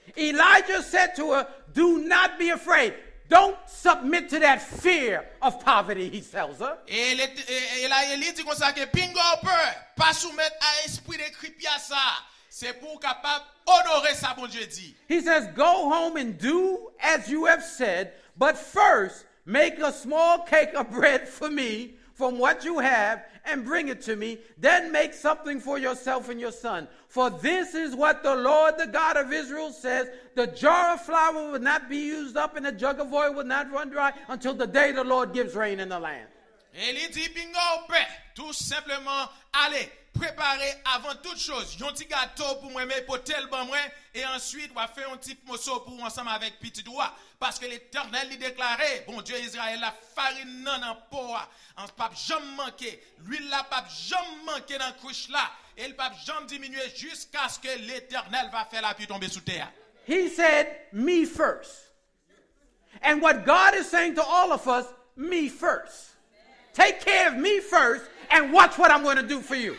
Speaker 1: Elijah said to her, do not be afraid. Don't submit to that fear of poverty, he tells her.
Speaker 2: Et elle et là Élie dit comme ça que pingo peur, pas soumettre à esprit de cripia ça. C'est pour capable honorer ça bon Dieu dit.
Speaker 1: He says, go home and do as you have said, but first make a small cake of bread for me from what you have and bring it to me. Then make something for yourself and your son. For this is what the Lord, the God of Israel, says. The jar of flour will not be used up and the jug of oil will not run dry until the day the Lord gives rain in the land.
Speaker 2: Élie dit bingo paix, tout simplement allez préparer avant toute chose un petit gâteau pour moi mais pour tel bon moi et ensuite on va faire un petit morceau pour ensemble avec petit doigt parce que l'Éternel lui déclaré bon Dieu Israël la farine non en poa en pape jamais manquer l'huile la pape jamais manquer dans couche là et le pape jamais diminuer jusqu'à ce que l'Éternel va faire la pluie tomber sous terre.
Speaker 1: He said, me first. And what God is saying to all of us, me first. Take care of me first and watch what I'm going to do for you.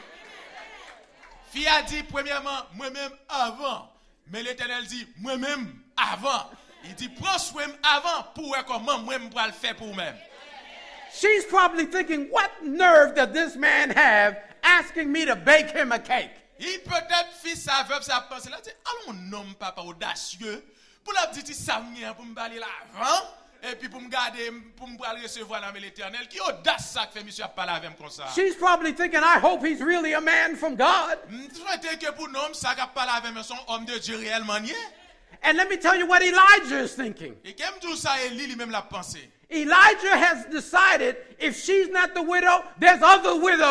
Speaker 2: Fille a dit premièrement moi-même avant mais l'Éternel dit moi-même avant. Il dit prends soin avant pour voir comment moi-même pour le faire pour moi-même.
Speaker 1: She's probably thinking, what nerve does this man have asking me to bake him a cake?
Speaker 2: Il peut-être fils sa veuve sa pensée là, allons non papa audacieux pour la petite ça pour me parler là avant et puis pour me garder pour me recevoir l'âme l'Éternel qui audace ça que fait monsieur parler avec moi comme ça.
Speaker 1: She's probably thinking, I hope he's really a man from God.
Speaker 2: Je souhaite que pour nous ça qu'a parler avec moi son homme de Dieu réellement nié.
Speaker 1: And let me tell you what Elijah is thinking.
Speaker 2: Et comme tout ça Élie lui-même l'a pensé.
Speaker 1: Elijah has decided if she's not the widow, there's other widows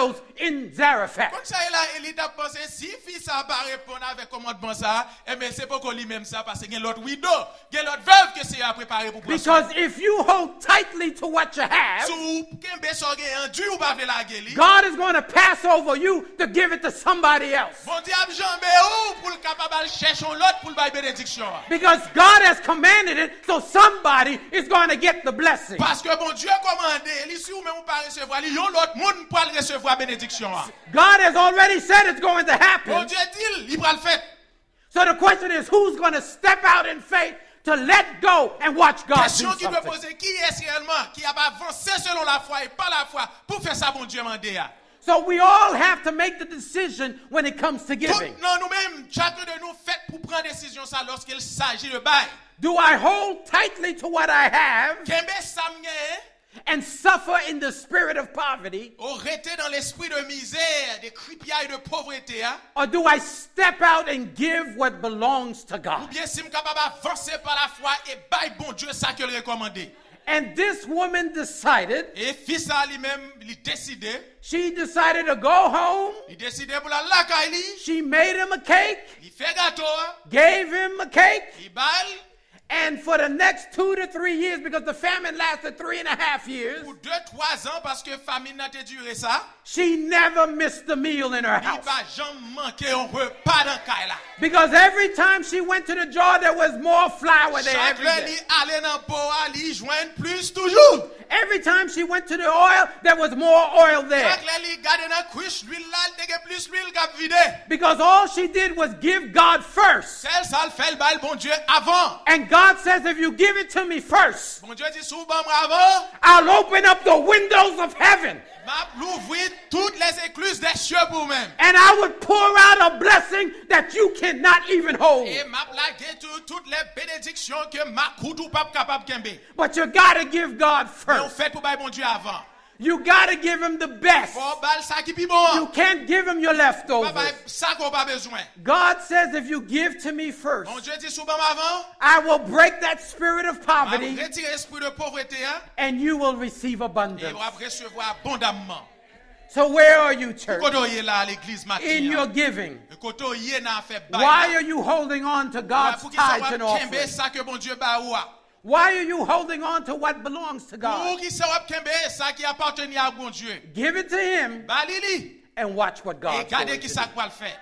Speaker 1: in Zarephath.
Speaker 2: Comme ça, il a, il a pensé, si fils ça va répondre avec commandement ça, eh bien, c'est pas qu'on lui-même ça, parce qu'il y a l'autre widow, il y a l'autre veuve que c'est à préparer pour prendre ça.
Speaker 1: Because if you hold tightly to what you have,
Speaker 2: Sous kembe so gen endu ou pa vle la geli.
Speaker 1: God is going to pass over you to give it to somebody else.
Speaker 2: Bon diable jambe ou pour le capable chercher l'autre pour le bail bénédiction.
Speaker 1: Because God has commanded it, so somebody is going to get the blessing.
Speaker 2: Parce que bon Dieu commandé, li si ou même ou pas recevoir, li yon l'autre monde pour le recevoir bénédiction.
Speaker 1: God has already said it's going to
Speaker 2: Bon
Speaker 1: happen.
Speaker 2: Dieu dit, il va le faire.
Speaker 1: So the question is, who's going to step out in faith to let go and watch God do
Speaker 2: Question qui doit
Speaker 1: something?
Speaker 2: poser, qui est réellement qui a avancé selon la foi et pas la foi pour faire ça bon Dieu mandé.
Speaker 1: So we all have to make the decision when it comes to
Speaker 2: Tout
Speaker 1: giving.
Speaker 2: non nous-mêmes, chacun de nous fait pour prendre décision ça lorsqu'il s'agit de bail.
Speaker 1: Do I hold tightly to what I have
Speaker 2: Kembe ça m'gagne,
Speaker 1: and suffer in the spirit of poverty?
Speaker 2: ou rester dans l'esprit de misère, de cripiailles de pauvreté, hein?
Speaker 1: Or do I step out and give what belongs to
Speaker 2: Ou
Speaker 1: God?
Speaker 2: bien si je suis capable d'avancer par la foi et bail bon Dieu ça qu'il recommandé.
Speaker 1: And this woman decided,
Speaker 2: Et fils à lui-même, il décidé,
Speaker 1: she decided to go home.
Speaker 2: il décidé pour la lakaili,
Speaker 1: She made him a cake,
Speaker 2: il fait gâteau, hein?
Speaker 1: gave him a cake,
Speaker 2: Il balle,
Speaker 1: and for the next two to three years, because the famine lasted three and a half years,
Speaker 2: pour deux, trois ans, parce que famille n'a pas duré ça,
Speaker 1: she never missed a meal in her
Speaker 2: il
Speaker 1: house.
Speaker 2: va jamais manquer un repas dans Kaila.
Speaker 1: Because every time she went to the jar, there was more flour there
Speaker 2: Chaque
Speaker 1: every
Speaker 2: fois
Speaker 1: day.
Speaker 2: qu'il allait dans le pot, il joigne plus toujours.
Speaker 1: Every time she went to the oil, there was more oil there.
Speaker 2: Chaque fois qu'il garde dans la couche, l'huile là, il y a plus l'huile qu'a vidé.
Speaker 1: Because all she did was give God first.
Speaker 2: Celle ça le fait le bail bon Dieu avant.
Speaker 1: And God says, if you give it to me first,
Speaker 2: Bon Dieu dit souvent avant,
Speaker 1: I'll open up the windows of heaven
Speaker 2: m'a l'ouvrir toutes les écluses des cieux pour même.
Speaker 1: and I would pour out a blessing that you cannot even hold.
Speaker 2: Et m'a plagué tout- toutes les bénédictions que ma coutou pas capable kembe.
Speaker 1: But you gotta give God
Speaker 2: Mais on
Speaker 1: first.
Speaker 2: fait pour bail bon Dieu avant.
Speaker 1: You gotta give him the best.
Speaker 2: Faut bal ça qui pi
Speaker 1: You
Speaker 2: bon.
Speaker 1: can't give him your
Speaker 2: Pas
Speaker 1: leftovers.
Speaker 2: bail ça qu'on pas besoin.
Speaker 1: God says, if you give to me first,
Speaker 2: Bon Dieu dit souvent avant,
Speaker 1: I will break that spirit of
Speaker 2: m'a
Speaker 1: poverty
Speaker 2: retirer l'esprit de pauvreté hein,
Speaker 1: and you will receive
Speaker 2: et
Speaker 1: abundance.
Speaker 2: on va recevoir abondamment.
Speaker 1: So where are you, church?
Speaker 2: Koto yé là à l'église matin.
Speaker 1: In your giving.
Speaker 2: Koto yé n'a fait bail.
Speaker 1: Why are you holding on to God's
Speaker 2: Pour qu'il soit
Speaker 1: tithes and
Speaker 2: kembe
Speaker 1: offerings?
Speaker 2: ça que bon Dieu ba ou a.
Speaker 1: Why are you holding on to what belongs to
Speaker 2: Pour
Speaker 1: God?
Speaker 2: qu'il soit kembe ça qui appartient à bon Dieu.
Speaker 1: Give it to him
Speaker 2: Balili.
Speaker 1: and watch what
Speaker 2: Et
Speaker 1: God
Speaker 2: regardez
Speaker 1: does.
Speaker 2: qui ça va le faire.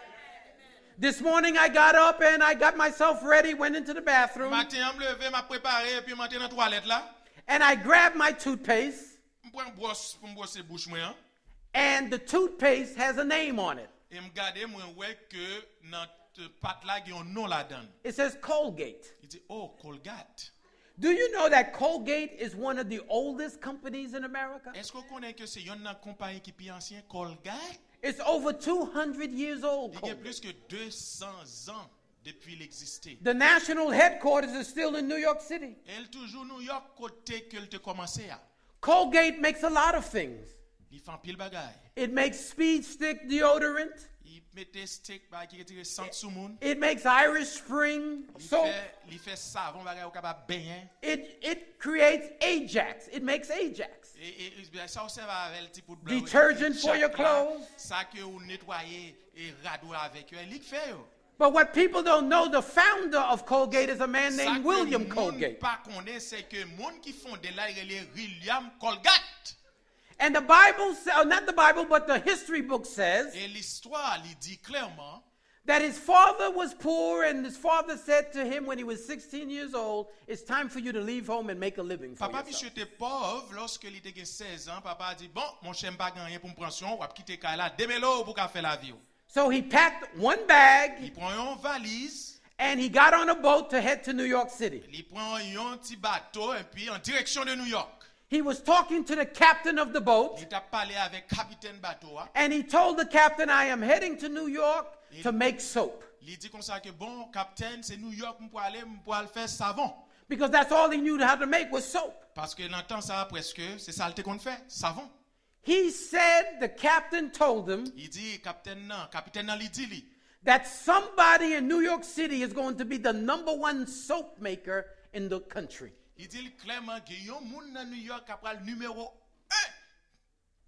Speaker 1: This morning I got up and I got myself ready, went into the bathroom,
Speaker 2: Matin, je me levé, m'a préparé, et puis je dans la toilette là.
Speaker 1: and I grabbed my toothpaste,
Speaker 2: Je prends une brosse pour me brosser bouche moi.
Speaker 1: and the toothpaste has a name on it.
Speaker 2: Et je regarde, moi, ouais, que notre pâte là, il y a un nom là-dedans.
Speaker 1: It says Colgate.
Speaker 2: Il dit, oh, Colgate.
Speaker 1: Do you know that Colgate is one of the oldest companies in America?
Speaker 2: Est-ce qu'on connaît que c'est une compagnie qui est plus ancienne, Colgate?
Speaker 1: It's over two hundred years old.
Speaker 2: Il y a
Speaker 1: Colgate.
Speaker 2: plus que deux cents ans depuis l'exister.
Speaker 1: The national headquarters is still in New York City.
Speaker 2: Elle toujours New York côté qu'elle te commencé à.
Speaker 1: Colgate makes a lot of things.
Speaker 2: Il fait un pile bagaille.
Speaker 1: It makes speed stick deodorant.
Speaker 2: Il mettait steak bah, qui retire cent sous moun.
Speaker 1: It makes Irish Spring
Speaker 2: Il
Speaker 1: soap.
Speaker 2: fait, il fait savon bagaille au capable baigner.
Speaker 1: It, it creates Ajax. It makes Ajax.
Speaker 2: Et, et, et ça aussi va avec le petit pot de blanc.
Speaker 1: Detergent for
Speaker 2: Chaque
Speaker 1: your
Speaker 2: là,
Speaker 1: clothes.
Speaker 2: Ça que vous nettoyez et radouez avec eux. Il fait yo.
Speaker 1: But what people don't know, the founder of Colgate is a man
Speaker 2: Ça
Speaker 1: named
Speaker 2: que
Speaker 1: William
Speaker 2: moun
Speaker 1: Colgate.
Speaker 2: pas connaît, c'est que moun qui font de là, il est William Colgate.
Speaker 1: And the Bible, sa- not the Bible, but the history book says
Speaker 2: Et l'histoire, il dit clairement,
Speaker 1: that his father was poor, and his father said to him when he was sixteen years old, it's time for you to leave home and make a living for
Speaker 2: papa
Speaker 1: yourself.
Speaker 2: monsieur était pauvre lorsque il était seize ans. Papa a dit, bon, mon chien pas gagné pour me pension, on va quitter Kaila, démêlo pour faire la vie.
Speaker 1: So he packed one bag,
Speaker 2: Il prend une valise,
Speaker 1: and he got on a boat to head to New York City.
Speaker 2: il prend un petit bateau et puis en direction de New York.
Speaker 1: He was talking to the captain of the boat,
Speaker 2: Il t'a parlé avec capitaine bateau. hein.
Speaker 1: and he told the captain, I am heading to New York to make soap.
Speaker 2: Il dit comme ça que bon, capitaine, c'est New York, pour aller, pour aller faire savon.
Speaker 1: Because that's all he knew how to make was soap.
Speaker 2: Parce que l'entend ça presque, c'est ça le qu'on fait, savon.
Speaker 1: He said the captain told him
Speaker 2: Il dit, capitaine non, capitaine non, il dit lui.
Speaker 1: that somebody in New York City is going to be the number one soap maker in the country.
Speaker 2: Il dit clairement qu'il y a un monde dans New York qui a pris le numéro un.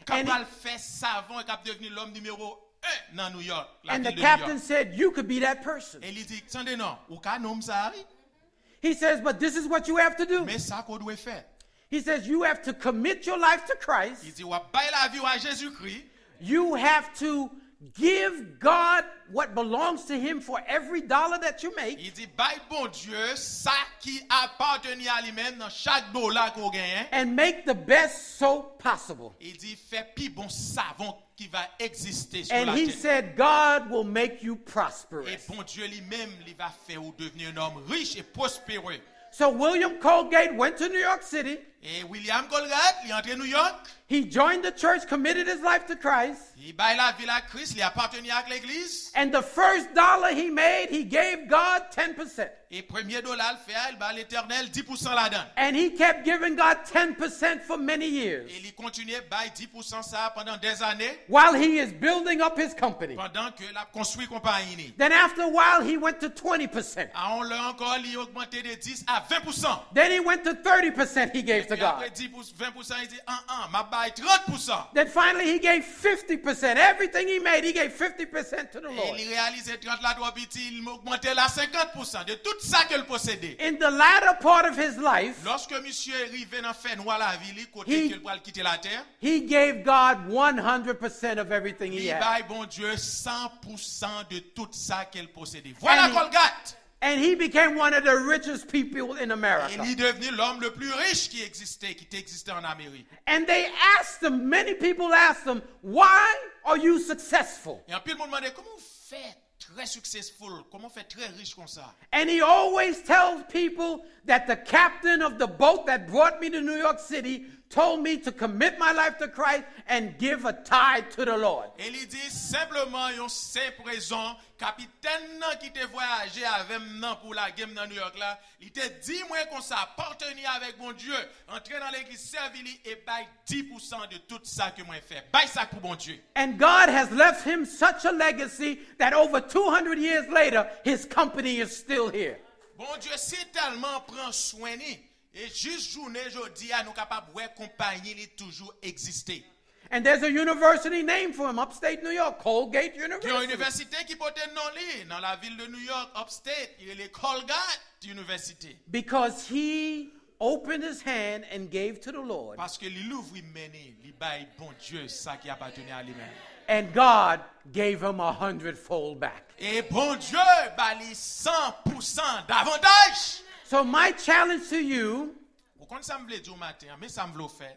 Speaker 2: capable de faire savant et capable de devenir l'homme numéro un dans New York, la
Speaker 1: And the
Speaker 2: ville de New
Speaker 1: captain
Speaker 2: York.
Speaker 1: said, you could be that person.
Speaker 2: Et il dit, attendez non, ou ka nom ça, oui?
Speaker 1: He says, but this is what you have to do.
Speaker 2: Mais ça qu'on doit faire.
Speaker 1: He says, you have to commit your life to Christ.
Speaker 2: Il dit, ou bailler la vie à Jésus-Christ.
Speaker 1: You have to give God what belongs to him for every dollar that you make.
Speaker 2: Il dit, baille bon Dieu, ça qui appartenait à lui-même dans chaque dollar qu'on gagne.
Speaker 1: And make the best soap possible.
Speaker 2: Il dit, fais plus bon savon qui va exister sur
Speaker 1: And
Speaker 2: la
Speaker 1: he
Speaker 2: terre.
Speaker 1: said, God will make you
Speaker 2: Et
Speaker 1: prosperous.
Speaker 2: bon Dieu lui-même, il va faire ou devenir un homme riche et prospéreux.
Speaker 1: So William Colgate went to New York City.
Speaker 2: Et William Colgate, il est entré à New York.
Speaker 1: He joined the church, committed his life to Christ.
Speaker 2: Il baille la ville à Christ, il appartenait à l'église.
Speaker 1: And the first dollar he made, he gave God ten percent.
Speaker 2: Et premier dollar, le fait, il bat l'éternel dix pour cent là-dedans.
Speaker 1: And he kept giving God ten percent for many years
Speaker 2: Et il continue à bailler dix pour cent ça pendant des années,
Speaker 1: while he is building up his company.
Speaker 2: pendant que la construit compagnie.
Speaker 1: Then after a while, he went to twenty percent.
Speaker 2: Ah, on l'a encore, il a augmenté de dix à vingt pour cent.
Speaker 1: Then he went to thirty percent he gave to
Speaker 2: Et après
Speaker 1: God.
Speaker 2: dix pour cent, vingt pour cent, il dit, ah, ah, ma baille trente pour cent.
Speaker 1: Then finally he gave fifty percent. Everything he made, he gave fifty percent to the
Speaker 2: Et
Speaker 1: Lord.
Speaker 2: il réalisait trente là, trois petits, il augmentait la cinquante pour cent de tout ça qu'il possédait.
Speaker 1: In the latter part of his life,
Speaker 2: Lorsque monsieur est arrivé dans fait noir la ville, côté
Speaker 1: He-
Speaker 2: qu'il pourrait quitter la terre,
Speaker 1: he gave God one hundred percent of everything he
Speaker 2: il
Speaker 1: had.
Speaker 2: baille bon Dieu cent pour cent de tout ça qu'il possédait. Voilà
Speaker 1: And he-
Speaker 2: Colgate.
Speaker 1: And he became one of the richest people in
Speaker 2: Et
Speaker 1: America.
Speaker 2: il est devenu l'homme le plus riche qui existait, qui existait en Amérique.
Speaker 1: And they asked him, many people asked him, why are you successful?
Speaker 2: Et en plus, le monde demandait comment on fait très successful, comment on fait très riche comme ça.
Speaker 1: And he always tells people that the captain of the boat that brought me to New York City told me to commit my life to Christ and give a tithe to the Lord.
Speaker 2: Et il dit simplement, une simple raison, capitaine nan qui te voyagé avec moi pour la game dans New York là, il te dit moi qu'on s'appartenait avec mon Dieu, entrer dans l'église, servir et bail dix pour cent de tout ça que moi fait. Bail ça pour mon Dieu.
Speaker 1: And God has left him such a legacy that over two hundred years later, his company is still here.
Speaker 2: Bon Dieu, c'est tellement prend soin ni, et juste journée aujourd'hui, nous capables de compagnie li toujours exister.
Speaker 1: And there's a university named for him, upstate New York, Colgate
Speaker 2: Il y a une
Speaker 1: University.
Speaker 2: université qui porte le nom li, dans la ville de New York, upstate, il est le Colgate University.
Speaker 1: Because he opened his hand and gave to the Lord.
Speaker 2: Parce que il ouvre mené, il baille bon Dieu ça qui appartenait à lui-même.
Speaker 1: And God gave him a hundredfold back.
Speaker 2: Et bon Dieu baille cent pour cent d'avantage.
Speaker 1: So my challenge to you,
Speaker 2: Vous connaissez ça me veut dire au matin, mais ça me veut faire.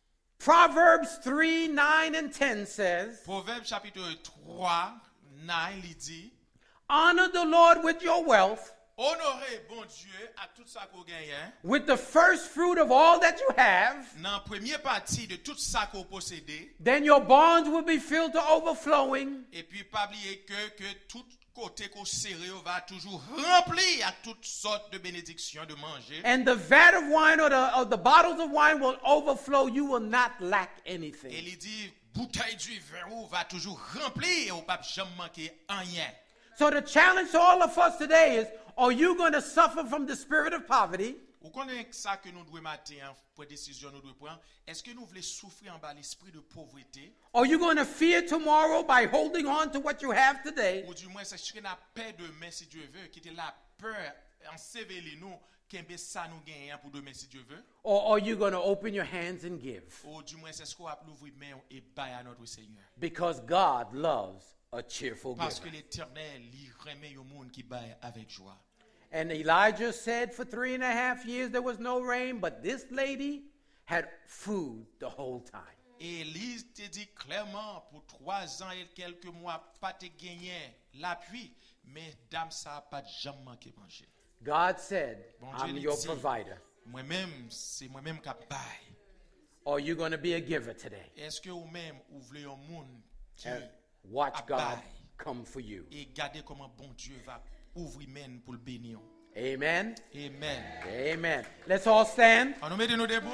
Speaker 1: Proverbs three, nine, and ten says,
Speaker 2: Proverbe chapitre trois, neuf, il dit,
Speaker 1: honor the Lord with your wealth,
Speaker 2: honorez bon Dieu à tout ça qu'on gagne.
Speaker 1: with the first fruit of all that you have.
Speaker 2: Dans la première partie de tout ça qu'on possède,
Speaker 1: Then your barns will be filled to overflowing,
Speaker 2: et puis pas oublier que, que tout côté qu'on serré va toujours rempli à toutes sortes de bénédictions de manger.
Speaker 1: and the vat of wine or the, or the bottles of wine will overflow. You will not lack
Speaker 2: Et
Speaker 1: anything.
Speaker 2: il dit, bouteille du vin va toujours rempli et on ne peut jamais manquer rien.
Speaker 1: So the challenge to all of us today is, are you going to suffer from the spirit of poverty?
Speaker 2: Vous connaissez ça que nous devons matin pour décision nous devons prendre. Est-ce que nous voulons souffrir en bas l'esprit de pauvreté
Speaker 1: Are you going to fear tomorrow by holding on to what you have today?
Speaker 2: ou du moins c'est ce que la paix demain si Dieu veut, quitter la peur ensevelir nous qu'est ça nous gagnons pour demain si Dieu veut
Speaker 1: Or are you going to open your hands and give?
Speaker 2: ou du moins c'est ce qu'on va l'ouvrir main et bailler à notre Seigneur
Speaker 1: Because God loves a cheerful
Speaker 2: parce que
Speaker 1: giver.
Speaker 2: l'Éternel il remet au monde qui baille avec joie.
Speaker 1: And Elijah said for three and a half years there was no rain, but this lady had food the whole time.
Speaker 2: Et Élise te dit clairement pour trois ans et quelques mois pas te gagner l'appui mais dame ça a pas jamais manqué manger.
Speaker 1: God said,
Speaker 2: Bon Dieu
Speaker 1: I'm
Speaker 2: lui
Speaker 1: your
Speaker 2: dit,
Speaker 1: provider.
Speaker 2: Moi-même, c'est moi-même qui baille.
Speaker 1: Are you going to be a giver today?
Speaker 2: Est-ce que vous-même ouvrez un monde qui
Speaker 1: And watch
Speaker 2: a
Speaker 1: God
Speaker 2: bail
Speaker 1: come for you.
Speaker 2: et regardez comment bon Dieu va ouvrir men pour le bénir.
Speaker 1: Amen.
Speaker 2: Amen.
Speaker 1: Amen. Let's all stand.
Speaker 2: On nous met de nos debout.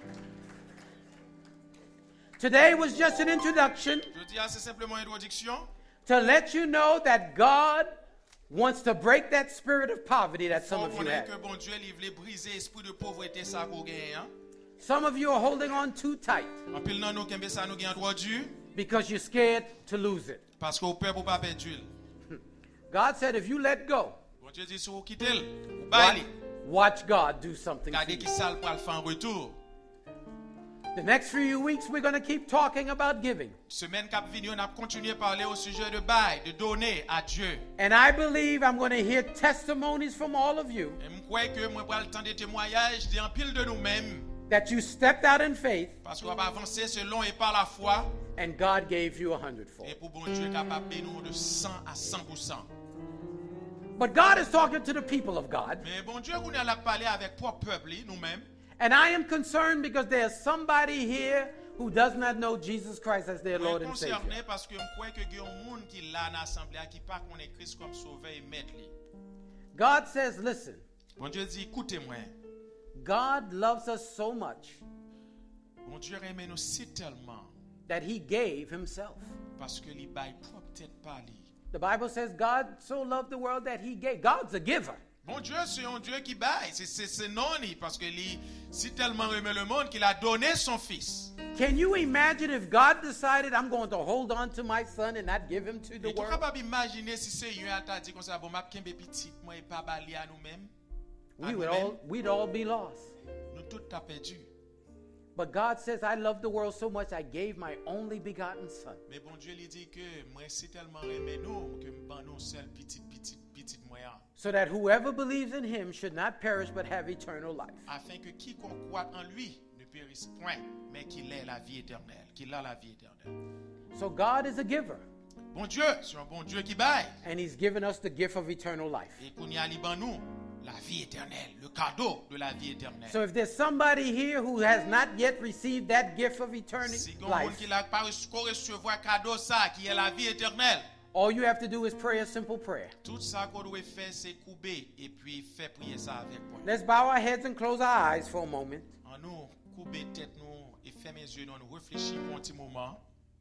Speaker 1: Today was just an introduction
Speaker 2: Je dis, ah, c'est simplement une introduction
Speaker 1: to let you know that God wants to break that spirit of poverty that some
Speaker 2: pour
Speaker 1: of you
Speaker 2: connaître
Speaker 1: have.
Speaker 2: que bon Dieu il veut briser l'esprit de pauvreté ça qu'on gagne. Hein?
Speaker 1: Some of you are holding on too tight
Speaker 2: En pile nan nou kembe sa nou gen droit dur
Speaker 1: because you're scared to lose it.
Speaker 2: parce que ou peur pour pas perdre l'huile.
Speaker 1: God said if you let go,
Speaker 2: Bon Dieu dit si vous quittez le, ou
Speaker 1: watch,
Speaker 2: baille,
Speaker 1: watch God do something for
Speaker 2: regardez qui
Speaker 1: you.
Speaker 2: ça le pral faire en retour.
Speaker 1: The next few weeks, we're going to keep talking about giving.
Speaker 2: Semaine cap vini, on a continué à parler au sujet de bail, de donner à Dieu.
Speaker 1: And I believe I'm going to hear testimonies from all of you
Speaker 2: Et je crois que moi pral temps de témoignages de en pile de nous-mêmes
Speaker 1: that you stepped out in faith
Speaker 2: parce qu'on va avancer selon et par la foi
Speaker 1: and God gave you a hundredfold.
Speaker 2: et pour bon Dieu capable de nous de cent à cent pour cent.
Speaker 1: But God is talking to the people of God.
Speaker 2: Mais bon Dieu, on a parlé avec propre peuple nous-mêmes.
Speaker 1: And I am concerned because there's somebody here who does not know Jesus Christ as their Lord and Savior.
Speaker 2: Concerné parce que je crois que il y a un monde qui là dans l'assemblée qui pas connaît Christ comme sauveur et maître.
Speaker 1: God says, listen,
Speaker 2: Bon Dieu dit écoutez-moi.
Speaker 1: God loves us so much
Speaker 2: Bon Dieu aime nous si tellement
Speaker 1: that he gave himself.
Speaker 2: parce que li bail propre tête pas li.
Speaker 1: The Bible says God so loved the world that he gave. God's a giver.
Speaker 2: Bon Dieu, c'est un Dieu qui baille, c'est c'est c'est non ni parce que li si tellement aimé le monde qu'il a donné son fils.
Speaker 1: Can you imagine if God decided I'm going to hold on to my son and not give him to the
Speaker 2: Et tu
Speaker 1: world?
Speaker 2: capable imaginer si Seigneur t'a dit comme ça bon m'a kembe petit moi et pas bali à nous-mêmes. À
Speaker 1: We would
Speaker 2: nous-mêmes.
Speaker 1: all, we'd all be lost.
Speaker 2: Nous tout t'a perdu.
Speaker 1: But God says, I love the world so much I gave my only begotten son.
Speaker 2: Mais bon Dieu lui dit que moi si tellement aimé nous que me ban nous seul petit petit petit moyen
Speaker 1: So that whoever believes in him should not perish but have eternal life.
Speaker 2: afin que quiconque croit en lui ne périsse point mais qu'il ait la vie éternelle, qu'il a la vie éternelle.
Speaker 1: So God is a giver.
Speaker 2: Bon Dieu, c'est un bon Dieu qui baille
Speaker 1: And he's given us the gift of eternal life.
Speaker 2: et qu'on y a liban nous la vie éternelle, le cadeau de la vie éternelle.
Speaker 1: So if there's somebody here who has not yet received that gift of eternal
Speaker 2: Si quelqu'un
Speaker 1: life,
Speaker 2: qui n'a pas recevoir cadeau ça qui est la vie éternelle,
Speaker 1: all you have to do is pray a simple prayer.
Speaker 2: tout ça qu'on doit faire c'est couper et puis faire prier ça avec moi.
Speaker 1: Let's bow our heads and close our eyes for a moment.
Speaker 2: En nous couper tête nous et fermer les yeux nous réfléchir pour un petit moment.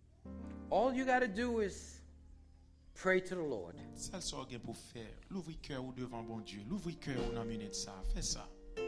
Speaker 1: All you got to do is pray to the Lord.
Speaker 2: C'est ça qu'on pour faire. L'ouvrir cœur ou devant bon Dieu. L'ouvrir cœur ou dans minute ça. Fais ça.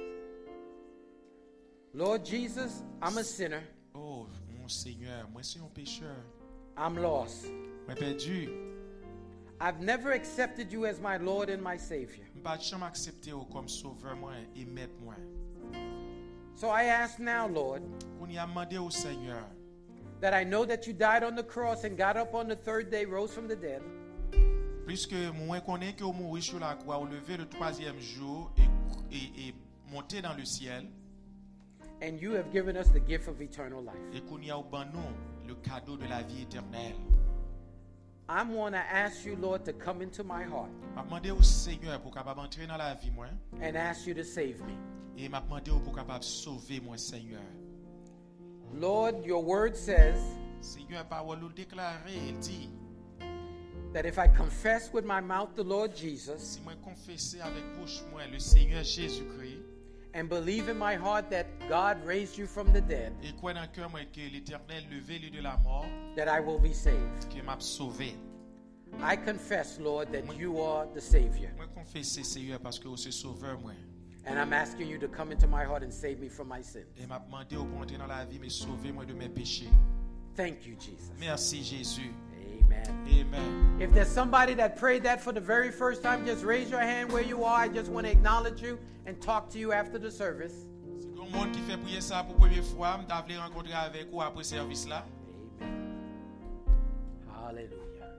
Speaker 1: Lord Jesus, I'm a sinner.
Speaker 2: Oh, mon Seigneur, moi c'est un pécheur.
Speaker 1: I'm lost.
Speaker 2: Moi perdu.
Speaker 1: I've never accepted you as my Lord and my Savior.
Speaker 2: Je pas jamais accepté comme sauveur moi et maître moi.
Speaker 1: So I ask now, Lord,
Speaker 2: On y a demandé au Seigneur
Speaker 1: that I know that you died on the cross and got up on the third day, rose from the dead.
Speaker 2: puisque moi connais que vous mourrez sur la croix, vous levez le troisième jour et, et, et montez dans le ciel
Speaker 1: And you have given us the gift of eternal life.
Speaker 2: et qu'on y a au ban nous le cadeau de la vie éternelle.
Speaker 1: I want to ask you, Lord, to come into my heart
Speaker 2: Je demandé au Seigneur pour capable entrer dans la vie moi
Speaker 1: and ask you to save me.
Speaker 2: et m'a demandé pour capable sauver moi Seigneur.
Speaker 1: Lord, your word says
Speaker 2: Seigneur parole nous déclarer, il dit
Speaker 1: that if I confess with my mouth the Lord Jesus
Speaker 2: si moi confesser avec bouche moi le Seigneur Jésus-Christ
Speaker 1: and believe in my heart that God raised you from the dead,
Speaker 2: et croire dans cœur moi que l'Éternel levé lui de la mort,
Speaker 1: that I will be saved.
Speaker 2: que m'a sauvé.
Speaker 1: I confess, Lord, that you are the Savior.
Speaker 2: Moi confesser Seigneur parce que vous êtes sauveur moi.
Speaker 1: And I'm asking you to come into my heart and save me from my sins.
Speaker 2: Et m'a demandé pour entrer dans la vie mais sauver moi de mes péchés.
Speaker 1: Thank you, Jesus.
Speaker 2: Merci Jésus.
Speaker 1: Amen.
Speaker 2: Amen.
Speaker 1: If there's somebody that prayed that for the very first time, just raise your hand where you are. I just want to acknowledge you and talk to you after the service.
Speaker 2: Si il y a un monde qui fait prier ça pour première fois, je voulais rencontrer avec vous après service là.
Speaker 1: Amen. Hallelujah.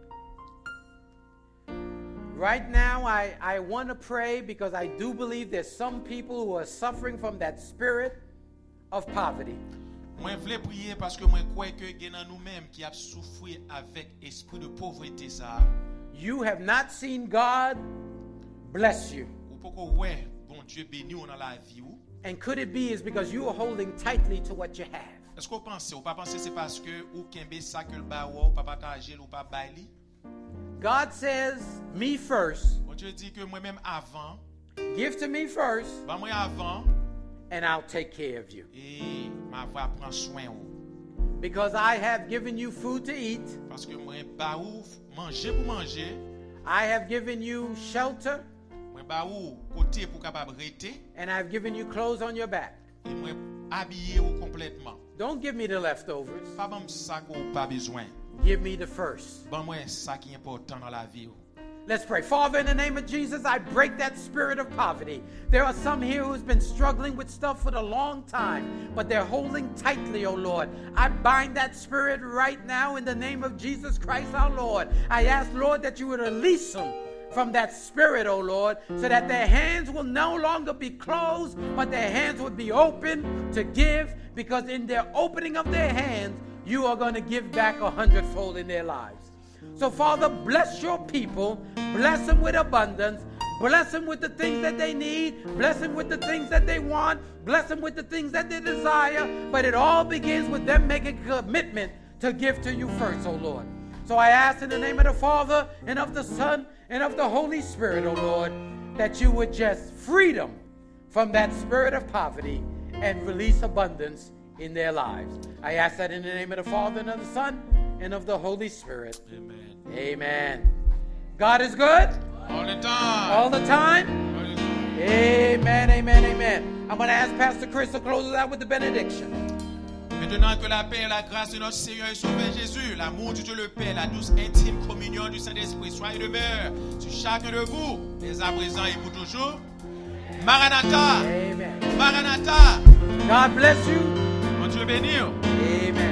Speaker 1: Right now, I, I want to pray because I do believe there's some people who are suffering from that spirit of poverty.
Speaker 2: Moi je voulais prier parce que moi crois que il y a nous-mêmes qui a souffert avec esprit de pauvreté ça.
Speaker 1: You have not seen God bless you.
Speaker 2: Ou pourquoi ouais, bon Dieu béni on dans la vie ou.
Speaker 1: And could it be is because you are holding tightly to what you have?
Speaker 2: Est-ce qu'on pense ou pas penser c'est parce que ou kembe ça que le ba ou pas partager ou pas baili?
Speaker 1: God says, me first.
Speaker 2: Bon Dieu dit que moi-même avant,
Speaker 1: Give to me first,
Speaker 2: bah moi avant
Speaker 1: and I'll take care of you.
Speaker 2: et ma voix prend soin ou.
Speaker 1: Because I have given you food to eat.
Speaker 2: Parce que moi ba ou manger pour manger,
Speaker 1: I have given you shelter,
Speaker 2: moi ba ou côté pour capable rester
Speaker 1: and I've given you clothes on your back.
Speaker 2: et moi habiller ou complètement.
Speaker 1: Don't give me the leftovers.
Speaker 2: Pas bon ça qu'on pas besoin.
Speaker 1: Give me the first.
Speaker 2: Bon moi ça qui est important dans la vie.
Speaker 1: Let's pray. Father, in the name of Jesus, I break that spirit of poverty. There are some here who's been struggling with stuff for a long time, but they're holding tightly, oh Lord. I bind that spirit right now in the name of Jesus Christ, our Lord. I ask, Lord, that you would release them from that spirit, oh Lord, so that their hands will no longer be closed, but their hands would be open to give, because in their opening of their hands, you are going to give back a hundredfold in their lives. So, Father, bless your people. Bless them with abundance. Bless them with the things that they need. Bless them with the things that they want. Bless them with the things that they desire. But it all begins with them making a commitment to give to you first, oh Lord. So I ask in the name of the Father and of the Son and of the Holy Spirit, oh Lord, that you would just free them from that spirit of poverty and release abundance in their lives. I ask that in the name of the Father and of the Son and of the Holy Spirit.
Speaker 2: Amen.
Speaker 1: Amen. God is good
Speaker 2: All the time.
Speaker 1: all the time.
Speaker 2: All the time.
Speaker 1: Amen, amen, amen. I'm going to ask Pastor Chris to close us out with the benediction.
Speaker 2: Maintenant que la paix et la grâce de notre Seigneur et Sauveur Jésus, l'amour de Dieu le Père, la douce intime communion du Saint-Esprit soit et demeure sur chacun de vous, dès à présent et pour toujours. Maranatha.
Speaker 1: Amen.
Speaker 2: Maranatha.
Speaker 1: God bless you.
Speaker 2: Mon Dieu bénisse.
Speaker 1: Amen.